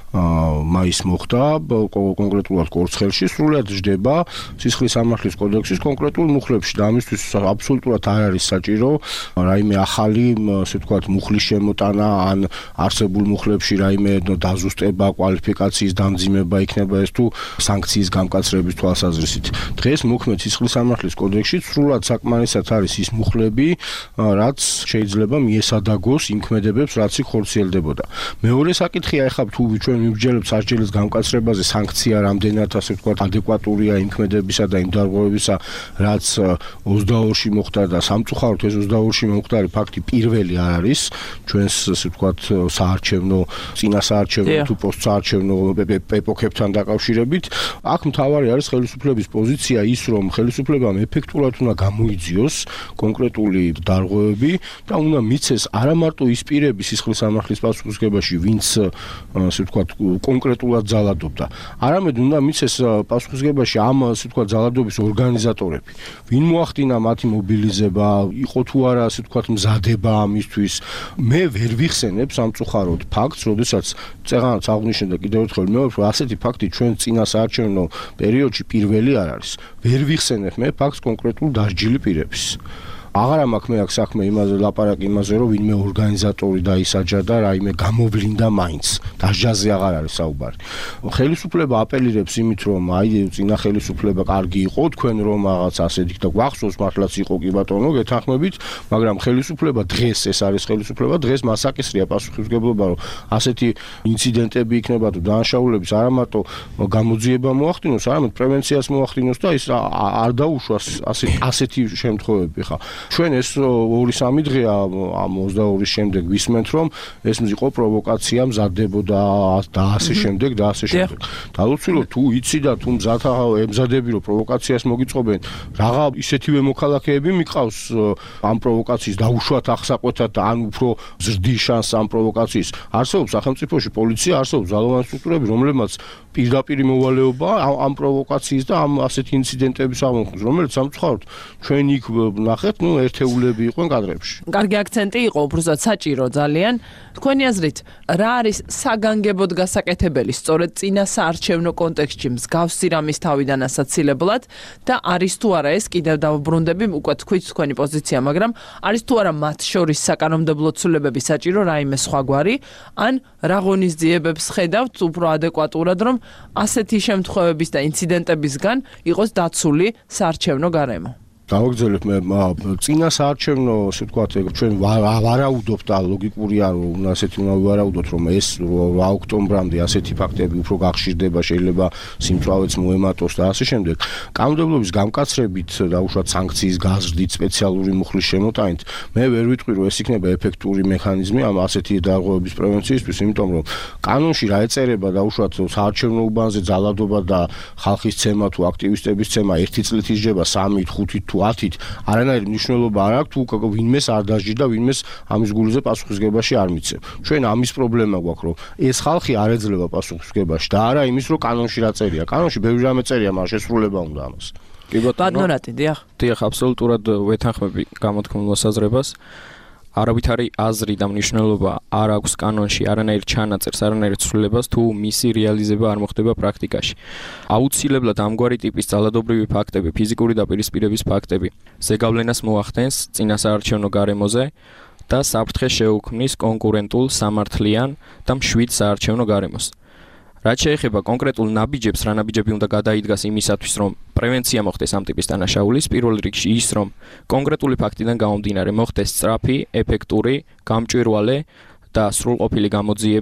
მაისს მოხდა, კონკრეტულად კორცხელში, სრულად ჯდება სისხლის სამართლის კოდექსის კონკრეტულ მუხლებში და ამისთვის აბსოლუტურად არ არის საჭირო რაიმე ახალი, ასე ვთქვათ, მუხლის შემოტანა ან არსებულ მუხლებში რაიმე დაზუსტება, კვალიფიკაციის დამძიმება იქნება ეს თუ სანქციის გამკაცრების თვალსაზრისით. დღეს მოქმედ სისხლის სამართლის კოდექსში სრულად საკმარისად არის ის მუხლები, რაც შეიძლება მიესადაგოს იმ ქმედებებს, რაც იქ ხორციელდებოდა. მეორე საკითხია, ეხლა თუ ჩვენ მივსჯელებს სასჯელის გამკაცრებაზე, სანქცია რამდენად, ასე ვთქვათ, ადეკვატურია იმ ქმედებისა და იმ დარღვევებისა, რაც ოცდაორში მოხდა და სამწუხაროდ ეს ოცდაორში მომხდარი ფაქტი პირველი არ არის ჩვენს, ასე ვთქვათ, საარჩევნო, წინა საარჩევნო თუ პოსტსაარჩევნო ეპოქებთან დაკავშირებით. აქ მთავარი არის ხელისუფლების პოზიცია ის, რომ ხელისუფლებამ ეფექტურად უნდა გამოიძიოს კონკრეტული დარღვევები და უნდა მიცეს არა მარტო ის პირები სისხლის სამართლის პასუხისმგებაში, ვინც, ასე ვთქვათ, კონკრეტულად ძალადობდა, არამედ უნდა მიცეს პასუხისმგებაში ამ, ასე ვთქვათ, ძალადობის ორგანიზატორები. ვინ მოახდინა მათი მობილიზება, იყო თუ არა, ასე ვთქვათ, მზადება ამისთვის. მე ვერ ვიხსენებ სამწუხაროდ ფაქტს, როდესაც წეღანაც აღნიშნე და კიდევ ერთხელ მეუბნებ, რომ ასეთი ფაქტი ჩვენ წინა საარჩევნო პერიოდში პირველი არ არის. ვერ ვიხსენებ მე ფაქტს კონკრეტულ დასჯილი პირების. აღარა მაქვს მე აქ საქმე იმაზე ლაპარაკი იმაზე, რომ ვინმე ორგანიზატორი დაისაჯა და რაიმე გამოვლინდა მაინც. დასჯაზე აღარ არის საუბარი. ხელისუფლება აპელირებს იმით, რომ აი წინა ხელისუფლება კარგი იყო, თქვენ რომ რაღაც ასეთი და გვახსოვს მართლაც იყო კი ბატონო, გეთანხმებით, მაგრამ ხელისუფლება დღეს ეს არის ხელისუფლება, დღეს მას აკისრია პასუხისმგებლობა, რომ ასეთი ინციდენტები იქნება თუ დანაშაულების არა მარტო გამოძიება მოახდინოს, არამედ პრევენციას მოახდინოს და ის არ დაუშვას ასეთი ასეთი შემთხვევები ხა. ჩვენ ეს ორი სამი დღეა ამ ოცდაორის შემდეგ ვისმენთ, რომ ეს იყო პროვოკაცია, მზადდებოდა და ასე შემდეგ და ასე შემდეგ. დავუცილო თუ იცი და თუ მზათა ემზადები რომ პროვოკაციას მოგიწყობენ, რაღა ისეთივე მოქალაქეები მიყავს ამ პროვოკაციის დაუშვათ ახსაყვეთად და ან უფრო ზრდის შანსს ამ პროვოკაციის. არსებობს სახელმწიფოში პოლიცია, არსებობს ძალოვანი სტრუქტურები, რომლებმაც პირდაპირ მოვალეობა ამ პროვოკაციის და ამ ასეთი ინციდენტების აღმოხსნას, რომელიც სამწუხაროდ ჩვენ იქ ნახეთ, ну, ერთეულები იყვნენ კადრებში. კარგი აქცენტი იყო, უბრალოდ საჭირო ძალიან. თქვენი აზრით, რა არის საგანგებოდ გასაკეთებელი, სწორედ წინა საარჩევნო კონტექსტში მსგავსი რამის თავიდან ასაცილებლად და არის თუ არა ეს კიდევ დავბრუნდები, უკვე თქვით თქვენი პოზიცია, მაგრამ არის თუ არა მათ შორის საკანონმდებლო ცვლილებები საჭირო რაიმე სხვაგვარი, ან რა ღონისძიებებს ხედავთ უფრო ადეკვატურად, რომ ასეთი შემთხვევების და ინციდენტებისგან იყოს დაცული საარჩევნო გარემო? დავაგრძელებ მე წინა საარჩევნო, ასე ვთქვათ, ჩვენ ვარაუდობთ და ლოგიკურია, რომ ასეთი უნდა ვარაუდოთ, რომ ეს ოქტომბრამდე ასეთი ფაქტები უფრო გახშირდება, შეიძლება სიმწვავეც მოემატოს და ასე შემდეგ. კანონმდებლობის გამკაცრებით და უშუალოდ სანქციის გაზრდით, სპეციალური მუხლის შემოტანით, მე ვერ ვიტყვი, რომ ეს იქნება ეფექტური მექანიზმი ამ ასეთი დარღვევების პრევენციისთვის, იმიტომ რომ კანონში რა ეწერება და უშუალოდ საარჩევნო უბანზე ძალადობა და ხალხის ცემა თუ აქტივისტების ცემა ერთი წლით ისჯება სამით, ხუთით თუ ათით არანაირი მნიშვნელობა არ აქვს თუ ვინმეს არ დასჯი და ვინმეს ამის გულზე პასუხისმგებაში არ მიცემ. ჩვენ ამის პრობლემა გვაქვს, რომ ეს ხალხი არ ეძლევა პასუხისმგებაში და არა იმის, რომ კანონში რა წერია. კანონში ბევრი რამე წერია, მაგრამ შესრულება უნდა ამას. კი ბატონო, დიახ. დიახ, აბსოლუტურად ვეთანხმები გამოთქმულ მოსაზრებას. არავითარი აზრი და მნიშვნელობა არ აქვს კანონში არანაირ ჩანაწერს, არანაირ ცვლილებას თუ მისი რეალიზება არ მოხდება პრაქტიკაში. აუცილებლად ამგვარი ტიპის ძალადობრივი ფაქტები, ფიზიკური დაპირისპირების ფაქტები ზეგავლენას მოახდენს წინა საარჩევნო გარემოზე და საფრთხეს შეუქმნის კონკურენტულ, სამართლიან და მშვიდ საარჩევნო გარემოს. რაც შეეხება კონკრეტულ ნაბიჯებს, რა ნაბიჯები უნდა გადაიდგას იმისათვის, რომ პრევენცია მოხდეს ამ ტიპის დანაშაულის, პირველ რიგში ის, რომ კონკრეტული ფაქტიდან გამომდინარე მოხდეს სწრაფი, ეფექტური, გამჭვირვალე და სრულყოფილი გამოძიება,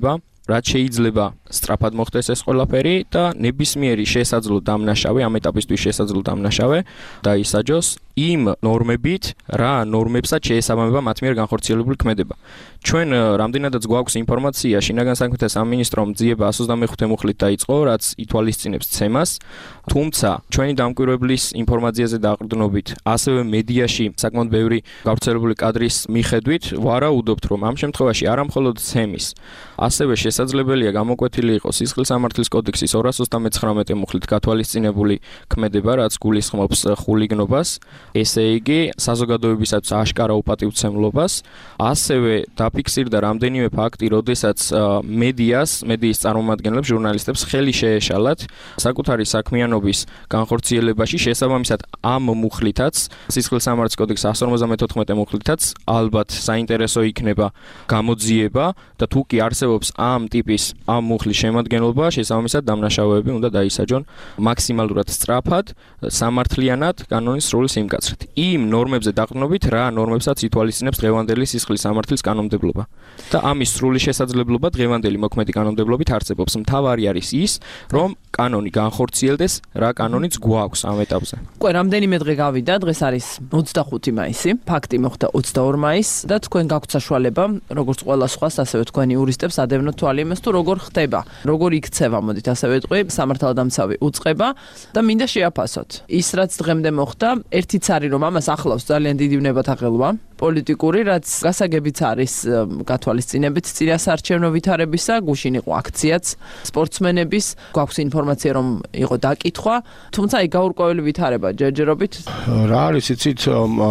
რაც შეიძლება სწრაფად მოხდეს ეს ყველაფერი და ნებისმიერი შესაძლო დამნაშავე, ამ ეტაპისთვის შესაძლო დამნაშავე დაისაჯოს იმ ნორმებით, რა ნორმებსაც შეესაბამება მათ მიერ განხორციელებული ქმედება. ჩვენ რამდენადაც გვაქვს ინფორმაცია, შინაგან საქმეთა სამინისტრომ ძიება εκατს ოცდამეხუთე მუხლით დაიწყო, რაც ითვალისწინებს ცემას, თუმცა ჩვენი დამკვირვებლის ინფორმაციაზე დაყრდნობით, ასევე მედიაში საკმაოდ ბევრი გავრცელებული კადრის მიხედვით, ვარაუდობთ, რომ ამ შემთხვევაში არა მხოლოდ ცემის, ასევე შესაძლებელია გამოკვეთილი იყოს სისხლის სამართლის კოდექსის ორას ოცდამეცხრამეტე მუხლით გათვალისწინებული ქმედება, რაც გულისხმობს ხულიგნობას, ესე იგი საზოგადოებისათვის აშკარა უპატივცემლობას, ასევე დაფიქსირდა რამდენიმე ფაქტი, როდესაც მედიას, მედიის წარმომადგენლებს, ჟურნალისტებს ხელი შეეშალათ საკუთარი საქმიანობის განხორციელებაში შესაბამისად ამ მუხლითაც, სისხლის სამართლის კოდექსის εκατს ორმოცდამეთოთხმეტე მუხლითაც ალბათ საინტერესო იქნება გამოძიება და თუ კი არსებობს ამ ტიპის ამ მუხლის შემადგენლობა, შესაბამისად დამნაშავეები უნდა დაისაჯონ მაქსიმალურად სწრაფად, სამართლიანად, კანონის სრული სიმკაცრით. იმ ნორმებზე დაყრდნობით, რა ნორმებსაც ითვალისწინებს დღევანდელი სისხლის სამართლის კანონმდებლობა. და ამის სრული შესაძლებლობა დღევანდელი მოქმედი კანონმდებლობით არსებობს. მთავარი არის ის, რომ კანონი განხორციელდეს, რა კანონიც გვაქვს ამ ეტაპზე. უკვე რამდენიმე დღე გავიდა, დღეს არის ოცდახუთი მაისი, ფაქტი მოხდა ოცდაორი მაისს და თქვენ გაქვთ საშუალება, როგორც ყველა სხვას, ასევე თქვენი იურისტებს ადევნოთ თვალი იმას, თუ როგორ ხდება, როგორ იქცევა, მოდით ასე ვეტყვი, სამართალდამცავი უწყება და მინდა შეაფასოთ. ის რაც დღემდე მოხდა, ერთიც არის, რომ ამას ახლავს ძალიან დიდი ვნებათაღელვა პოლიტიკური, რაც გასაგებიც არის გათვალისწინებით წინასაარჩევნო ვითარებისა, გუშინ იყო აქციაც სპორტსმენების, გვაქვს ინფორმაცია, რომ იყო დაკითხვა, თუმცა აი გაურკვეველი ვითარება ჯერჯერობით. რა არის იცით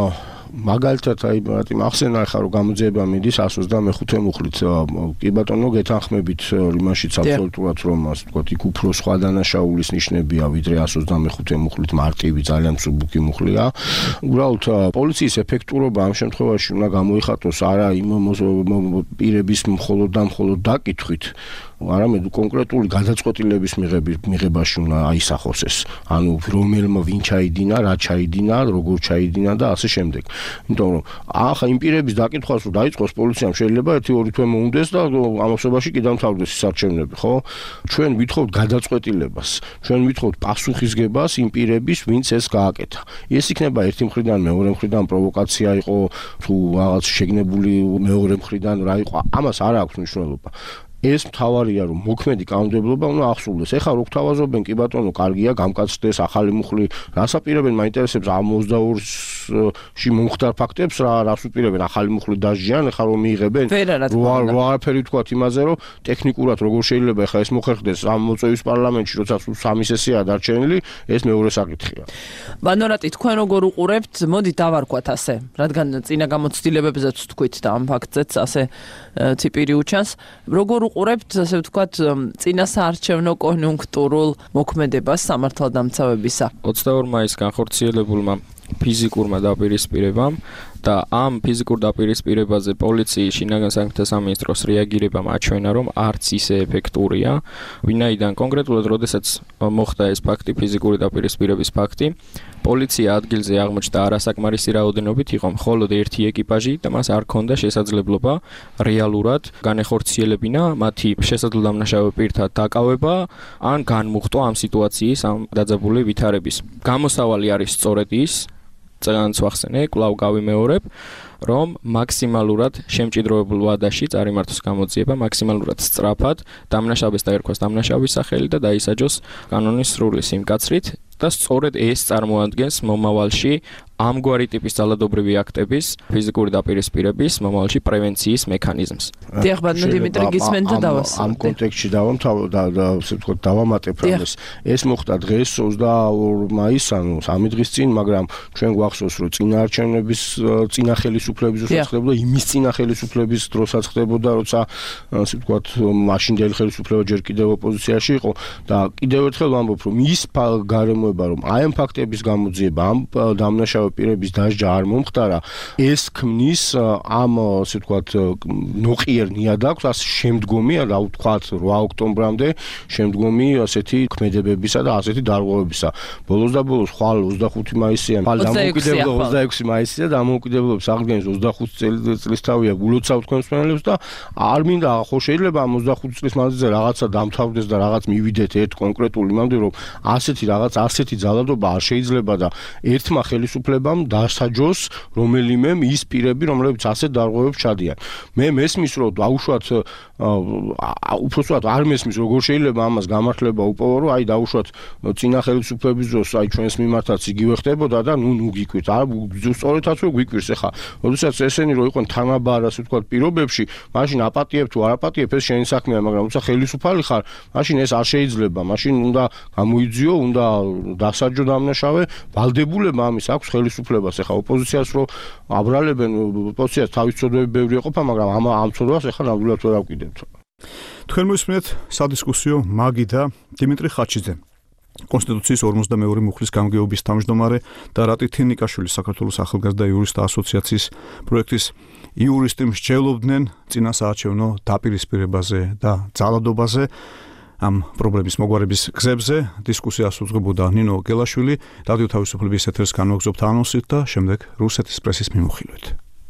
მაგალითად აი მარტი ახსენა ხარ რომ გამოძიება მიდის εκατს ოცდამეხუთე მუხლით. კი ბატონო, გეთანხმებით იმაშიც აბსოლუტურად რომ ასე ვთქვათ, იქ უფრო სხვა დანაშაულის ნიშნებია ვიდრე εκατს ოცდამეხუთე მუხლით მარტივი ძალიან მსუბუქი მუხლია. უბრალოდ პოლიციის ეფექტურობა ამ შემთხვევაში უნდა გამოიხატოს არა იმ პირების მხოლოდ და მხოლოდ დაკითხვით, არამედ კონკრეტული გადაწყვეტილების მიღებაში უნდა აისახოს ეს. ანუ რომელმა ვინ ჩაიდინა, რა ჩაიდინა, როგორ ჩაიდინა და ასე შემდეგ. იმიტომ რომ ახლა იმ პირების დაკითხვას რომ დაიწყოს პოლიციამ შეიძლება ერთი ორი თვე მოუნდეს და ამასობაში კი დამთავრდეს ის არჩევნები, ხო? ჩვენ ვითხოვთ გადაწყვეტილებას, ჩვენ ვითხოვთ პასუხისგებას იმ პირების, ვინც ეს გააკეთა. ეს იქნება ერთი მხრიდან, მეორე მხრიდან პროვოკაცია იყო, თუ რაღაც შეგნებული მეორე მხრიდან რა იყო, ამას არ აქვს მნიშვნელობა. ეს მთავარია რომ მოქმედი კანონმდებლობა უნდა ახსოვდეს. ეხლა რო გთავაზობენ კი ბატონო, კარგია, გამკაცდეს ახალი მუხლი, რას აპირებენ მაინტერესებს ამ ოცდაორში მომხდარ ფაქტებს, რა რას უპირებენ ახალი მუხლი დაჟიან, ეხლა რომ მიიღებენ. რა არაფერი თქვათ იმაზე, რომ ტექნიკურად როგორ შეიძლება ეხლა ეს მოხერხდეს ამ მოწვევის პარლამენტში, როცა სამი სესიაა დარჩენილი, ეს მეორე საკითხია. ბანორატი, თქვენ როგორ უყურებთ? მოდი დავარქვათ ასე, რადგან წინა გამოცდილებებზეც თქვით და ამ ფაქტზეც ასე ციპირი უჩანს. როგორ უყურებთ, ასე ვთქვათ, წინასაარჩევნო კონიუნქტურულ მოქმედებას სამართალდამცავებისა? ოცდაორი მაისს განხორციელებულმა ფიზიკურმა დაპირისპირებამ და ამ ფიზიკურ დაპირისპირებაზე პოლიციის შინაგან საქმეთა სამინისტროს რეაგირებამ აჩვენა, რომ არც ისე ეფექტურია, ვინაიდან კონკრეტულად როდესაც მოხდა ეს ფაქტი, ფიზიკური დაპირისპირების ფაქტი, პოლიცია ადგილზე აღმოჩნდა არასაკმარისი რაოდენობით, იყო მხოლოდ ერთი ეკიპაჟი და მას არ ჰქონდა შესაძლებლობა რეალურად განეხორციელებინა მათი შესაძლო დამნაშავე პირთა დაკავება ან განმუხტვა ამ სიტუაციის, ამ დაძაბული ვითარების. გამოსავალი არის სწორედ ის, ძალიან ვახსენე, კვლავ გავიმეორებ, რომ მაქსიმალურად შემჭიდროებულ ვადაში წარიმართოს გამოძიება, მაქსიმალურად სწრაფად დამნაშავეს დაერქვას დამნაშავის სახელი და დაისაჯოს კანონის სრული სიმკაცრით და სწორედ ეს წარმოადგენს მომავალში ამგვარი ტიპის ძალადობრივი აქტების, ფიზიკური დაპირისპირების მომავალში პრევენციის მექანიზმს. დიახ, ბატონო დიმიტრი, გისმენთ და დავასრულოთ. ამ კონტექსტში დავამთავ და ასე ვთქვათ, დავამატებ რამეს. ეს მოხდა დღეს ოცდაორი მაისს, ანუ სამი დღის წინ, მაგრამ ჩვენ გვახსოვს, რომ წინა არჩევნების წინა ხელისუფლების დროსაც ხდებოდა, იმის წინა ხელისუფლების დროსაც ხდებოდა, როცა ასე ვთქვათ, მაშინდელი ხელისუფლება ჯერ კიდევ ოპოზიციაში იყო და კიდევ ერთხელ ვამბობ, რომ ის გარემოება, რომ აი ამ ფაქტების გამოძიება, ამ დამნაშავე პირების დასჯა არ მომხდარა, ეს ქმნის ამ ასე ვთქვათ ნოყიერ ნიადაგს ას შემდგომი და ვთქვათ რვა ოქტომბრამდე შემდგომი ასეთი ქმედებებისა და ასეთი დარღვევებისა. ბოლოს და ბოლოს ხვალ ოცდახუთი მაისია, ხვალ დამოუკიდებლობა ოცდაექვსი მაისია დამოუკიდებლობის აღდგენის ოცდახუთი წლის თავია გულოცავ თქვენ მსმენელებს და არ მინდა ხო შეიძლება ამ ოცდახუთი წლის მანძილზე რაღაცა დამთავრდეს და რაღაც მივიდეთ ერთ კონკრეტულ იმამდე რომ ასეთი რაღაც ასეთი ძალადობა არ შეიძლება და ერთმა ხელისუფლებამ დასაჯოს რომელიმე ის პირები რომლებიც ასეთ დარღვევებს ჩადიან. მე მესმის რომ დაუშვათ უпроსტად არ მესმის როგორ შეიძლება ამას გამართლება უპოვო რომ აი დაუშვათ წინა ხელისუფლების დროს აი ჩვენს მიმართაც იგივე ხდებოდა და ნუ ნუ გიკვირთ არ სწორედაც რომ გიკვირს ეხა როდესაც ესენი რო იყვნენ თანაბარ ასე ვთქვათ პირობებში მაშინ აპატიებ თუ არ აპატიებ ეს შენი საქმეა მაგრამ თუმცა ხელისუფალი ხარ მაშინ ეს არ შეიძლება მაშინ უნდა გამოიძიო უნდა დასაჯო დამნაშავე ვალდებულება ამის აქვს ხელისუფლებას ეხა ოპოზიციას რო აბრალებენ ოპოზიციას თავის ცოდვები ბევრი ეყოფა მაგრამ ამ ამ ცოდვას ეხა ნამდვილად ვერ ავკიდებთ. თქვენ მოსმენთ სადისკუსიო მაგი და დიმიტრი ხაჩიძე კონსტიტუციის ორმოცდამეორი მუხლის გამგეობის თავმჯდომარე და რატი თინიკაშვილი საქართველოს ახალგაზრდა იურისტთა ასოციაციის პროექტის იურისტი მსჯელობდნენ წინა საარჩევნო დაპირისპირებაზე და ძალადობაზე ამ პრობლემის მოგვარების გზებზე დისკუსიას უძღვებოდა ნინო გელაშვილი რადიო თავისუფლების ეთერს განვაგზავნებთ ანონსით და შემდეგ რუსეთის პრესის მიმოხილვით.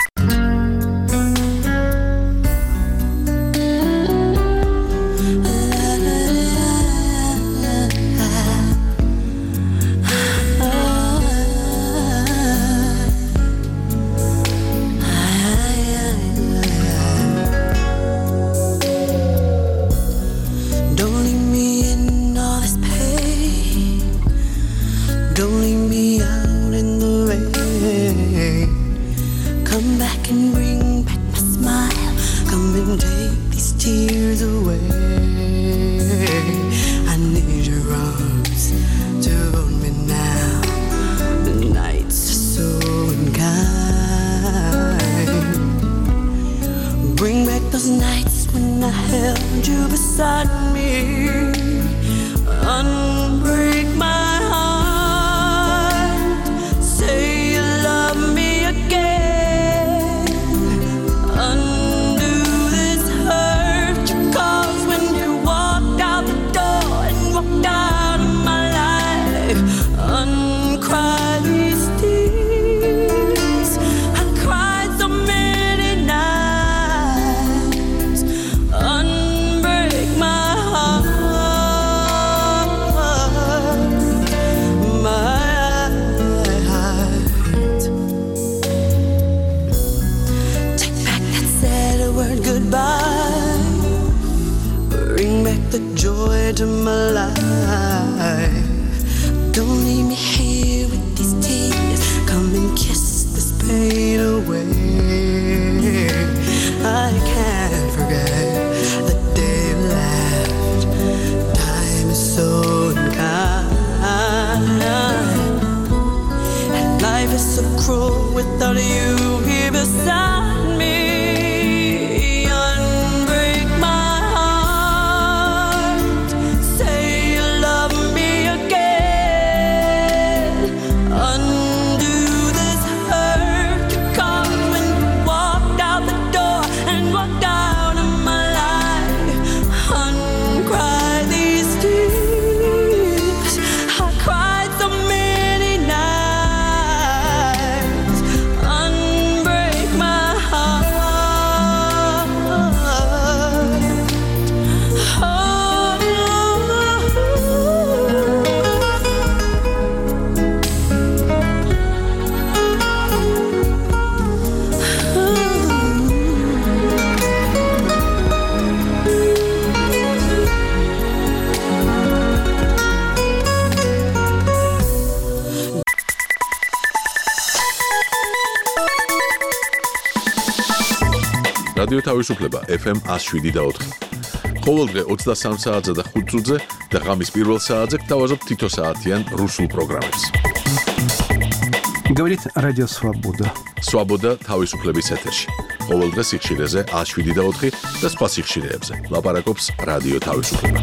რადიო თავისუფლება ეფ ემ one oh seven და ოთხი. ყოველდღე ოცდასამ საათზე და ხუთ წუთზე და ღამის პირველ საათზე გთავაზობთ თითო საათიან რუსულ პროგრამებს. Говорит Радио Свобода. Свобода თავისუფლების ეთერში. ყოველდღე სიხშირეზე one oh seven და ოთხი და სხვა სიხშირეებზე. ლაპარაკობს რადიო თავისუფლება.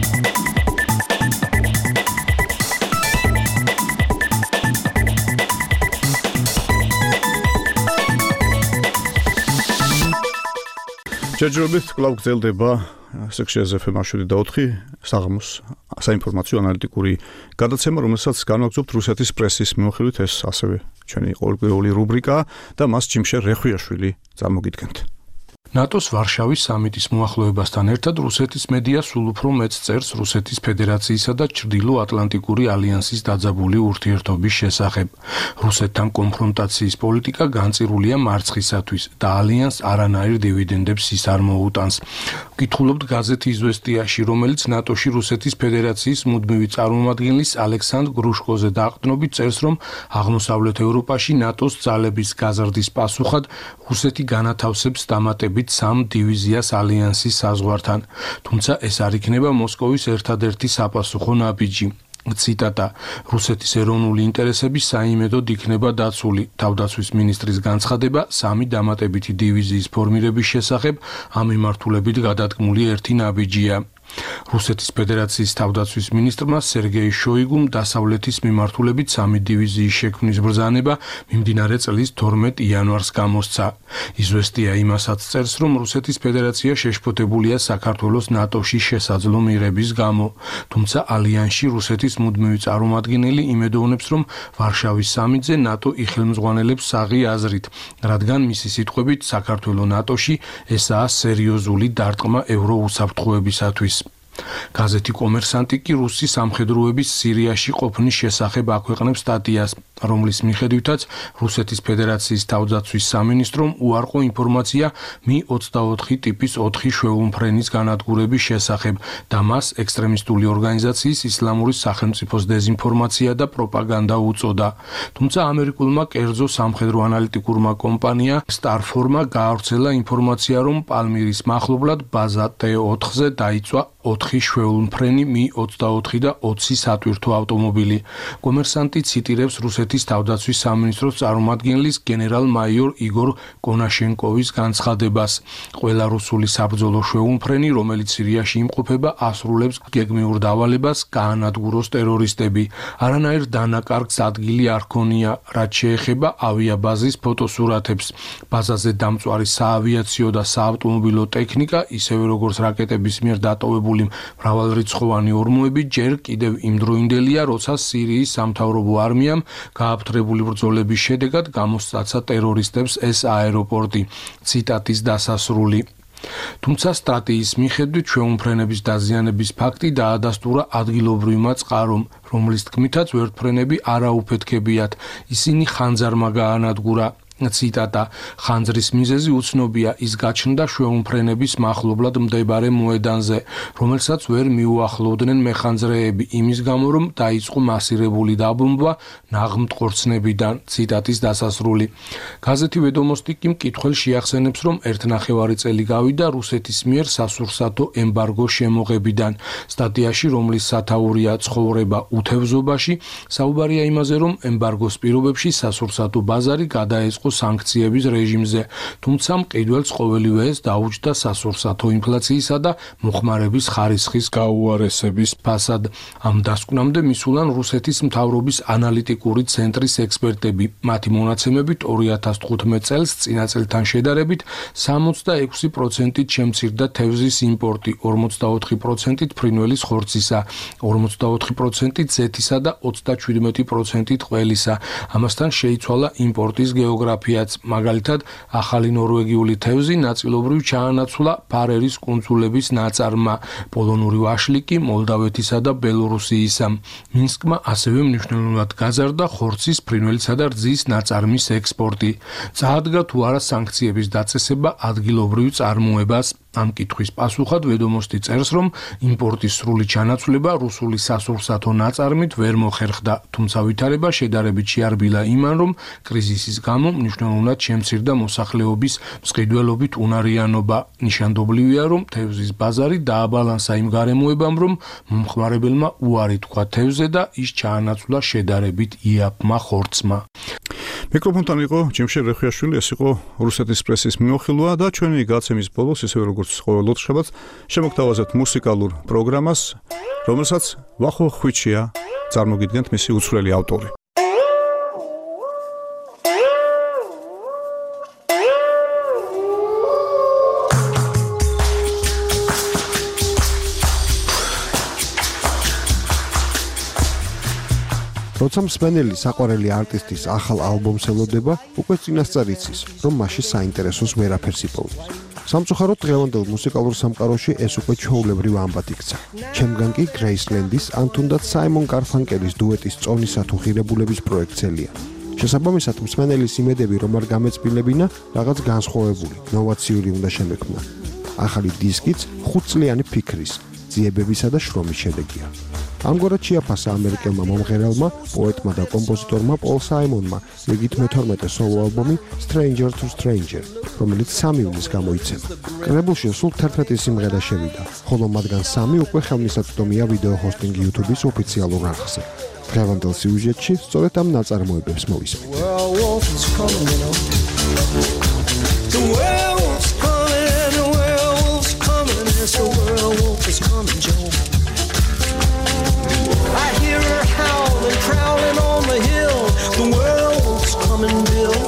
ჯერჯერობით კვლავ გრძელდება სექციაზე ეფ ემ შვიდი და ოთხი საღამოს საინფორმაციო ანალიტიკური გადაცემა, რომელსაც განვაგრძობთ რუსეთის პრესის მიმოხილვით. ეს ასევე ჩვენი ყოველკვირეული რუბრიკაა და მას ჯიმშერ რეხვიაშვილი წარმოგიდგენთ. ნატოს ვარშავის სამიტის მოახლოებასთან ერთად რუსეთის მედია სულ უფრო მეც წერს რუსეთის ფედერაციისა და ჩრდილო-ატლანტიკური ალიანსის დაძაბული ურთიერთობის შესახებ. რუსეთთან კონფრონტაციის პოლიტიკა განწირულია მარცხისათვის და ალიანსს არანაირ დივიდენდებს ის არ მოუტანს. ვკითხულობთ გაზეთი „იზვესტიაში“, რომელიც ნატოში რუსეთის ფედერაციის მუდმივი წარმომადგენლის ალექსანდრ გრუშკოზე დაყრდნობით წერს, რომ აღმოსავლეთ ევროპაში ნატოს ძალების გაზრდის პასუხად რუსეთი განათავსებს დამატებით სამ დივიზიას ალიანსის საზღვართან, თუმცა ეს არ იქნება მოსკოვის ერთადერთი საპასუხო ნაბიჯი. ციტატა: რუსეთის ეროვნული ინტერესები საიმედოდ იქნება დაცული. თავდაცვის მინისტრის განცხადება სამი დამატებითი დივიზიის ფორმირების შესახებ ამ მიმართულებით გადადგმული ერთი ნაბიჯია. რუსეთის ფედერაციის თავდაცვის მინისტრმა სერგეი შოიგუმ დასავლეთის მიმართულებით სამი დივიზიის შექმნის ბრძანება მიმდინარე წლის თორმეტ იანვარს გამოსცა. იზვესტია იმასაც წერს, რომ რუსეთის ფედერაცია შეშფოთებულია საქართველოს ნატოში შესაძლო მიღების გამო, თუმცა ალიანსში რუსეთის მუდმივი წარმომადგენელი იმედოვნებს, რომ ვარშავის სამიტზე ნატო იხელმძღვანელებს საღი აზრით, რადგან მისი სიტყვებით საქართველო ნატოში ესაა სერიოზული დარტყმა ევროუსაფრთხოებისათვის. გაზეთი კომერსანტი კი რუსი სამხედროების სირიაში ყოფნის შესახებ აქვეყნებს სტატიას, რომლის მიხედვითაც რუსეთის ფედერაციის თავდაცვის სამინისტრომ უარყო ინფორმაცია მი ოცდაოთხი ტიპის ოთხი შვეულმფრენის განადგურების შესახებ და მას ექსტრემისტული ორგანიზაციის ისლამური სახელმწიფოს დეზინფორმაცია და პროპაგანდა უწოდა. თუმცა ამერიკულმა კერძო სამხედრო ანალიტიკურმა კომპანია სტარფორმა გაავრცელა ინფორმაცია, რომ პალმირის მახლობლად ბაზა ტე ოთხზე დაიწვა ოთხი შვეულმფრენი მი ოცდაოთხი და ოცი სატვირთო ავტომობილი. კომერსანტი ციტირებს რუსეთის თავდაცვის სამინისტროს წარმომადგენლის გენერალ-მაიორ იგორ კონაშენკოვის განცხადებას. ყველა რუსული საბრძოლო შვეულმფრენი, რომელიც სირიაში იმყოფება, ასრულებს გეგმიურ დავალებას გაანადგუროს ტერორისტები. არანაირ დანაკარგს ადგილი არ ჰქონია, რაც შეეხება ავიაბაზის ფოტოსურათებს. ბაზაზე დამწვარი საავიაციო და საავტომობილო ტექნიკა, ისევე როგორც რაკეტების მიერ დატოვებული მრავალრიცხოვანი ორმოები ჯერ კიდევ იმდროინდელია, როცა სირიის სამთავრობო არმიამ გააფთრებული ბრძოლების შედეგად გამოსწაცა ტერორისტებს ეს აეროპორტი. ციტატის დასასრული. თუმცა სტატიის მიხედვით შვეულმფრენების დაზიანების ფაქტი დაადასტურა ადგილობრივმა წყარომ, რომლის თქმითაც ვერტმფრენები არაუფეთქებიათ, ისინი ხანძარმა გაანადგურა. ციტატა: ხანძრის მიზეზი უცნობია, ის გაჩნდა შვეულმფრენების მახლობლად მდებარე მოედანზე, რომელსაც ვერ მიუახლოვდნენ მეხანძრეები, იმის გამო, რომ დაიწყო მასირებული დაბომბვა ნაღმტყორცნებიდან. ციტატის დასასრული. გაზეთი „ვედომოსტი“ კი მკითხველს შეახსენებს, რომ ერთნახევარი წელი გავიდა რუსეთის მიერ სასურსათო ემბარგოს შემოღებიდან. სტატიაში, რომლის სათაურია ცხოვრება უთევზობაში, საუბარია იმაზე, რომ ემბარგოს პირობებში სასურსათო ბაზარი გადაეწყო სანქციების რეჟიმზე, თუმცა მყიდველს ყოველივე ეს დაუჯდა სასურსათო ინფლაციისა და მოხმარების ხარისხის გაუარესების ფასად. ამ დასკვნამდე მისულან რუსეთის მთავრობის ანალიტიკური ცენტრის ექსპერტები. მათი მონაცემებით ორი ათას თხუთმეტ წელს წინა წელთან შედარებით სამოცდაექვსი პროცენტით შემცირდა თევზის იმპორტი, ორმოცდაოთხი პროცენტით ფრინველის ხორცისა, ორმოცდაოთხი პროცენტით ზეთისა და ოცდაჩვიდმეტი პროცენტით ყველისა. ამასთან შეიცვალა იმპორტის გეოგრაფია. მაგალითად, ახალი ნორვეგიული თევზი ნაწილობრივ ჩაანაცვლა ფარერის კუნძულების ნაწარმმა, პოლონური ვაშლიკი მოლდავეთისა და ბელორუსიისა. მინსკმა ასევე მნიშვნელოვნად გაზარდა ხორცის, ფრინველისა და რძის ნაწარმის ექსპორტი. წაადგა თუ არა სანქციების დაწესება ადგილობრივ წარმოებას. ამ კითხვის პასუხად ვედომოსტი წერს, რომ იმპორტის სრული ჩანაცვლება რუსული სასურსათო ნაწარმით ვერ მოხერხდა, თუმცა ვითარება შედარებით შეარბილა იმან, რომ კრიზისის გამო მნიშვნელოვნად შემცირდა მოსახლეობის მსყიდველობით უნარიანობა. ნიშანდობლივია, რომ თევზის ბაზარი დააბალანსა იმ გარემოებამ, რომ მომხმარებელმა უარი თქვა თევზზე და ის ჩაანაცვლა შედარებით იაფმა ხორცმა. მიკროფონთან იყო ჯიმშერ რეხვიაშვილი, ეს იყო რუსეთის პრესის მიმოხილვა და ჩვენი გაცემის ბოლოს, ისევე როგორც ყოველ ოთხშაბათს, შემოგთავაზებთ მუსიკალურ პროგრამას, რომელსაც ვახო ხვიჩია წარმოგიდგენთ მისი უცვლელი ავტორი. როცა მსმენელი საყვარელი არტისტის ახალ ალბომს ელოდება, უკვე წინასწარ იცის, რომ მასში საინტერესოს ვერაფერს იპოვნის. სამწუხაროდ დღევანდელ მუსიკალურ სამყაროში ეს უკვე ჩვეულებრივ ამბად იქცა. ჩემგან კი გრეისლენდის ან თუნდაც საიმონ გარფანკელის დუეტის წონისა თუ ღირებულების პროექტელია. შესაბამისად, მსმენელის იმედები რომ არ გამეწბილებინა, რაღაც განსხვავებული, ნოვაციური უნდა შემექმნა. ახალი დისკიც ხუთწლიანი ფიქრის, ძიებებისა და შრომის შედეგია. ამგვარად შეაფასა ამერიკელმა მომღერალმა, პოეტმა და კომპოზიტორმა პოლ საიმონმა რიგით მეთორმეტე სოლო ალბომი Stranger to Stranger, რომელიც სამი ივნის გამოიცემა. კრებულში სულ თერთმეტი სიმღერა შევიდა, ხოლო მათგან სამი უკვე ხელმისაწვდომია ვიდეო ჰოსტინგ YouTube-ის ოფიციალურ არხზე. დღევანდელ სიუჟეტში სწორედ ამ ნაწარმოებებს მოვისმენთ. I hear her howling, prowling on the hill. The world's coming, Bill.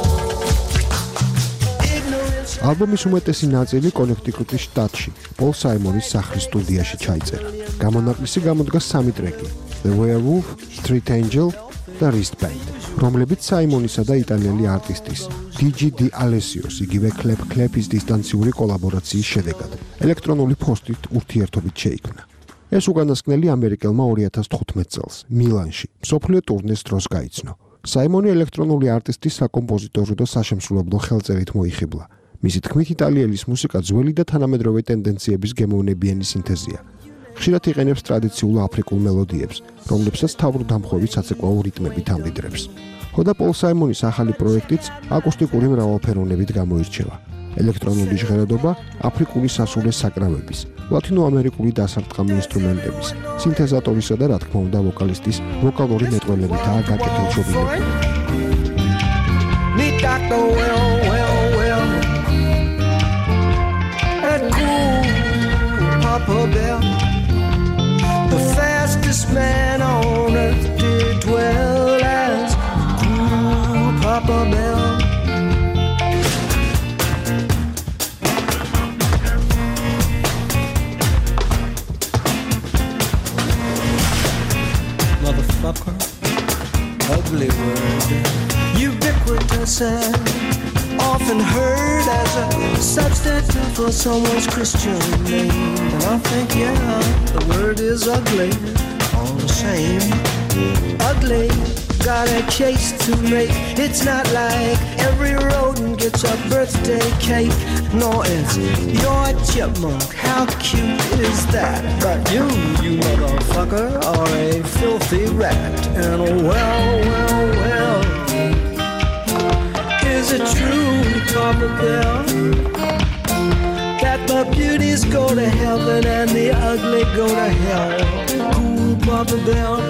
ალბომის უმეტესი ნაწილი კონექტიკუტის შტატში, პოლ საიმონის სახლის სტუდიაში ჩაიწერა. გამონაკლისი გამოდგა სამი ტრეკი: The Werewolf, Street Angel და Wristband, რომლებიც საიმონისა და იტალიელი არტისტის დი ჯი D'Alessios, იგივე Clap Clap-ის დისტანციური კოლაბორაციის შედეგად ელექტრონული ფოსტით ურთიერთობით შეიქმნა. ეს უკანასკნელი ამერიკელმა ორი ათას თხუთმეტ წელს მილანში მსოფლიო ტურნეს დროს გაიცნო. საიმონი ელექტრონული არტისტის საკომპოზიტორო და საშემსრულებლო ხელწერით მოიხიბლა. მისი თქმით, იტალიელის მუსიკა ძველი და თანამედროვე ტენდენციების გემოვნებიანი სინთეზია. ხშირად იყენებს ტრადიციულ აფრიკულ მელოდიებს, რომლებსაც თავბრუდამხვევი საცეკვაო რიტმებით ამდიდრებს. ხოდა პოლ საიმონის ახალი პროექტიც აკუსტიკური მრავალფეროვნებით გამოირჩევა. ელექტრონული ჟღერადობა, აფრიკული სასულე საკრავების, ლათინოამერიკული დასარტყამი ინსტრუმენტების, სინთეზატორისა და რა თქმა უნდა ვოკალისტის ვოკალური მეტყველებითაა გაკეთილშობილებული. Meet Doctor Well, well, well. And cool Papa Bell. The fastest man on earth did dwell as cool Papa Bell. Motherfucker, ugly word, ubiquitous and often heard as a substitute for someone's Christian name. And I think, yeah, the word is ugly, all the same. Ugly, got a case to make. It's not like every rodent gets a birthday cake. No, it's your chipmunk. How cute is that? But you, you motherfucker, are a filthy rat. And well, well, well, is it true, Papa Bell, that the beauties go to heaven and the ugly go to hell? Cool, Papa Bell.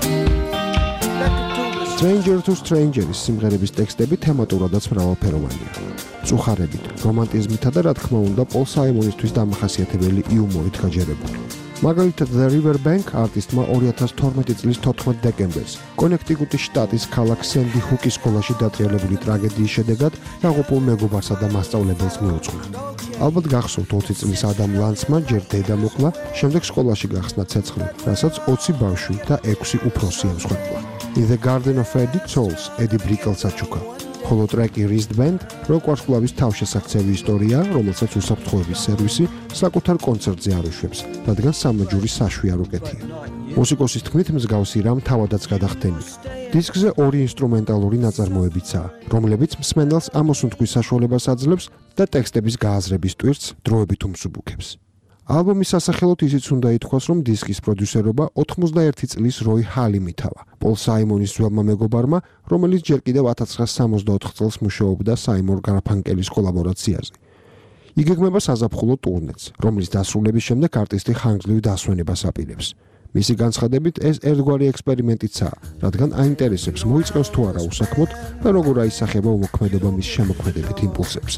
Stranger to Stranger-ის სიმღერების ტექსტები თემატურადაც მრავალფეროვანია. წუხარებით, რომანტიზმითა და რა თქმა უნდა, პოლ საიმონისთვის დამახასიათებელი იუმორით გაჯერებული. მაგალითად, The Riverbank არტისტმა ორი ათას თორმეტი წლის თოთხმეტ დეკემბერს კონექტიკუტის შტატის ქალაქ სენდი ჰუკის სკოლაში დატრიალებული ტრაგედიის შედეგად დაღუპულ მეგობარსა და მასწავლებელს მიუძღვნა. ალბათ გახსოვთ ოცი წლის ადამ ლანცმა ჯერ დედა მოყლა, შემდეგ სკოლაში გახსნა ცეცხლი, რასაც ოცი ბავშვი და ექვსი უფროსი ემსხვერპლა. In the Garden of Edith Souls, Eddie Brickell-ს აჩუქა. ხოლო ტრეკი Wristband, როკ ვარსკვლავის თავშესაქცევი ისტორია, რომელსაც უსაფრთხოების სერვისი საკუთარ კონცერტზე არუშვებს, რადგან სამაჯური საშვია როკეთია. მუსიკოსის თქმით, მსგავსი რამ თავადაც გადახდენია. დისკზე ორი ინსტრუმენტალური ნაწარმოებიცაა, რომლებიც მსმენელს ამოსუნთქვის საშუალებას აძლევს და ტექსტების გააზრების ტვირთს დროებით უმსუბუქებს. ალბომის სასახელოდ ისიც უნდა ითქვას, რომ დისკის პროდიუსერობა ოთხმოცდაერთი წლის როი ჰალიმი თავა, პოლ საიმონის ძველმა მეგობარმა, რომელიც ჯერ კიდევ ათას ცხრაასა სამოცდაოთხ წელს მუშაობდა საიმონ გარფანკელის კოლაბორაციაზე. იგეგმება საზაფხულო ტურნეც, რომლის დასრულების შემდეგ არტისტი ხანგრძლივ დასვენებას აპირებს. მისი განცხადებით, ეს ერთგვარი ექსპერიმენტიცაა, რადგან აინტერესებს მოიწყოს თუ არა უსაქმოდ და როგორ აისახება უმოქმედობა მის შემოქმედებით იმპულსებზე.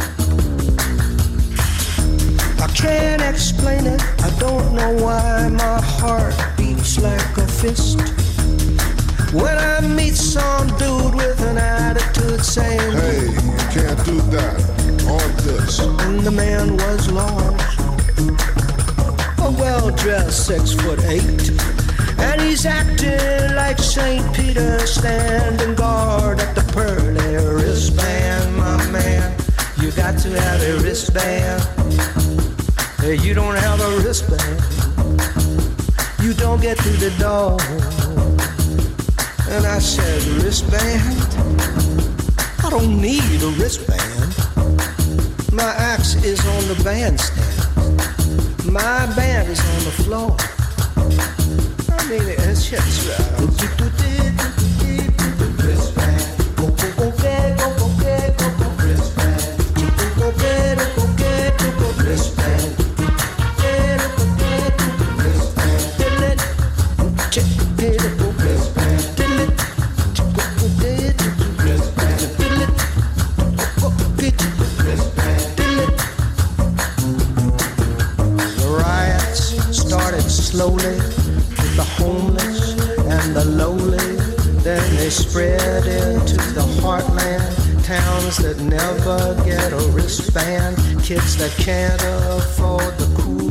I can't explain it, I don't know why my heart beats like a fist when I meet some dude with an attitude saying, hey, you can't do that, on this. And the man was large, a well-dressed six foot eight, And he's acting like Saint Peter standing guard at the pearly wristband, my man. You got to have a wristband. If you don't have a wristband, you don't get through the door. And I said, wristband? I don't need a wristband. My axe is on the bandstand. My band is on the floor. I mean, it's just right. Wristband. Go, go, go, get, go, go, get, go, go, wristband. Go, go, get, go, go, get, go, go, wristband. Get, go, get, go, go, wristband. Diddle it. Check, hit it, go, wristband. Diddle it. Check, go, go, get, go, go, wristband. Diddle it. Go, go, get, go, wristband. Diddle it. The riots started slowly with the homeless and the lowly. Then they spread into the heartland, towns that never get a wristband, kids that can't afford the cool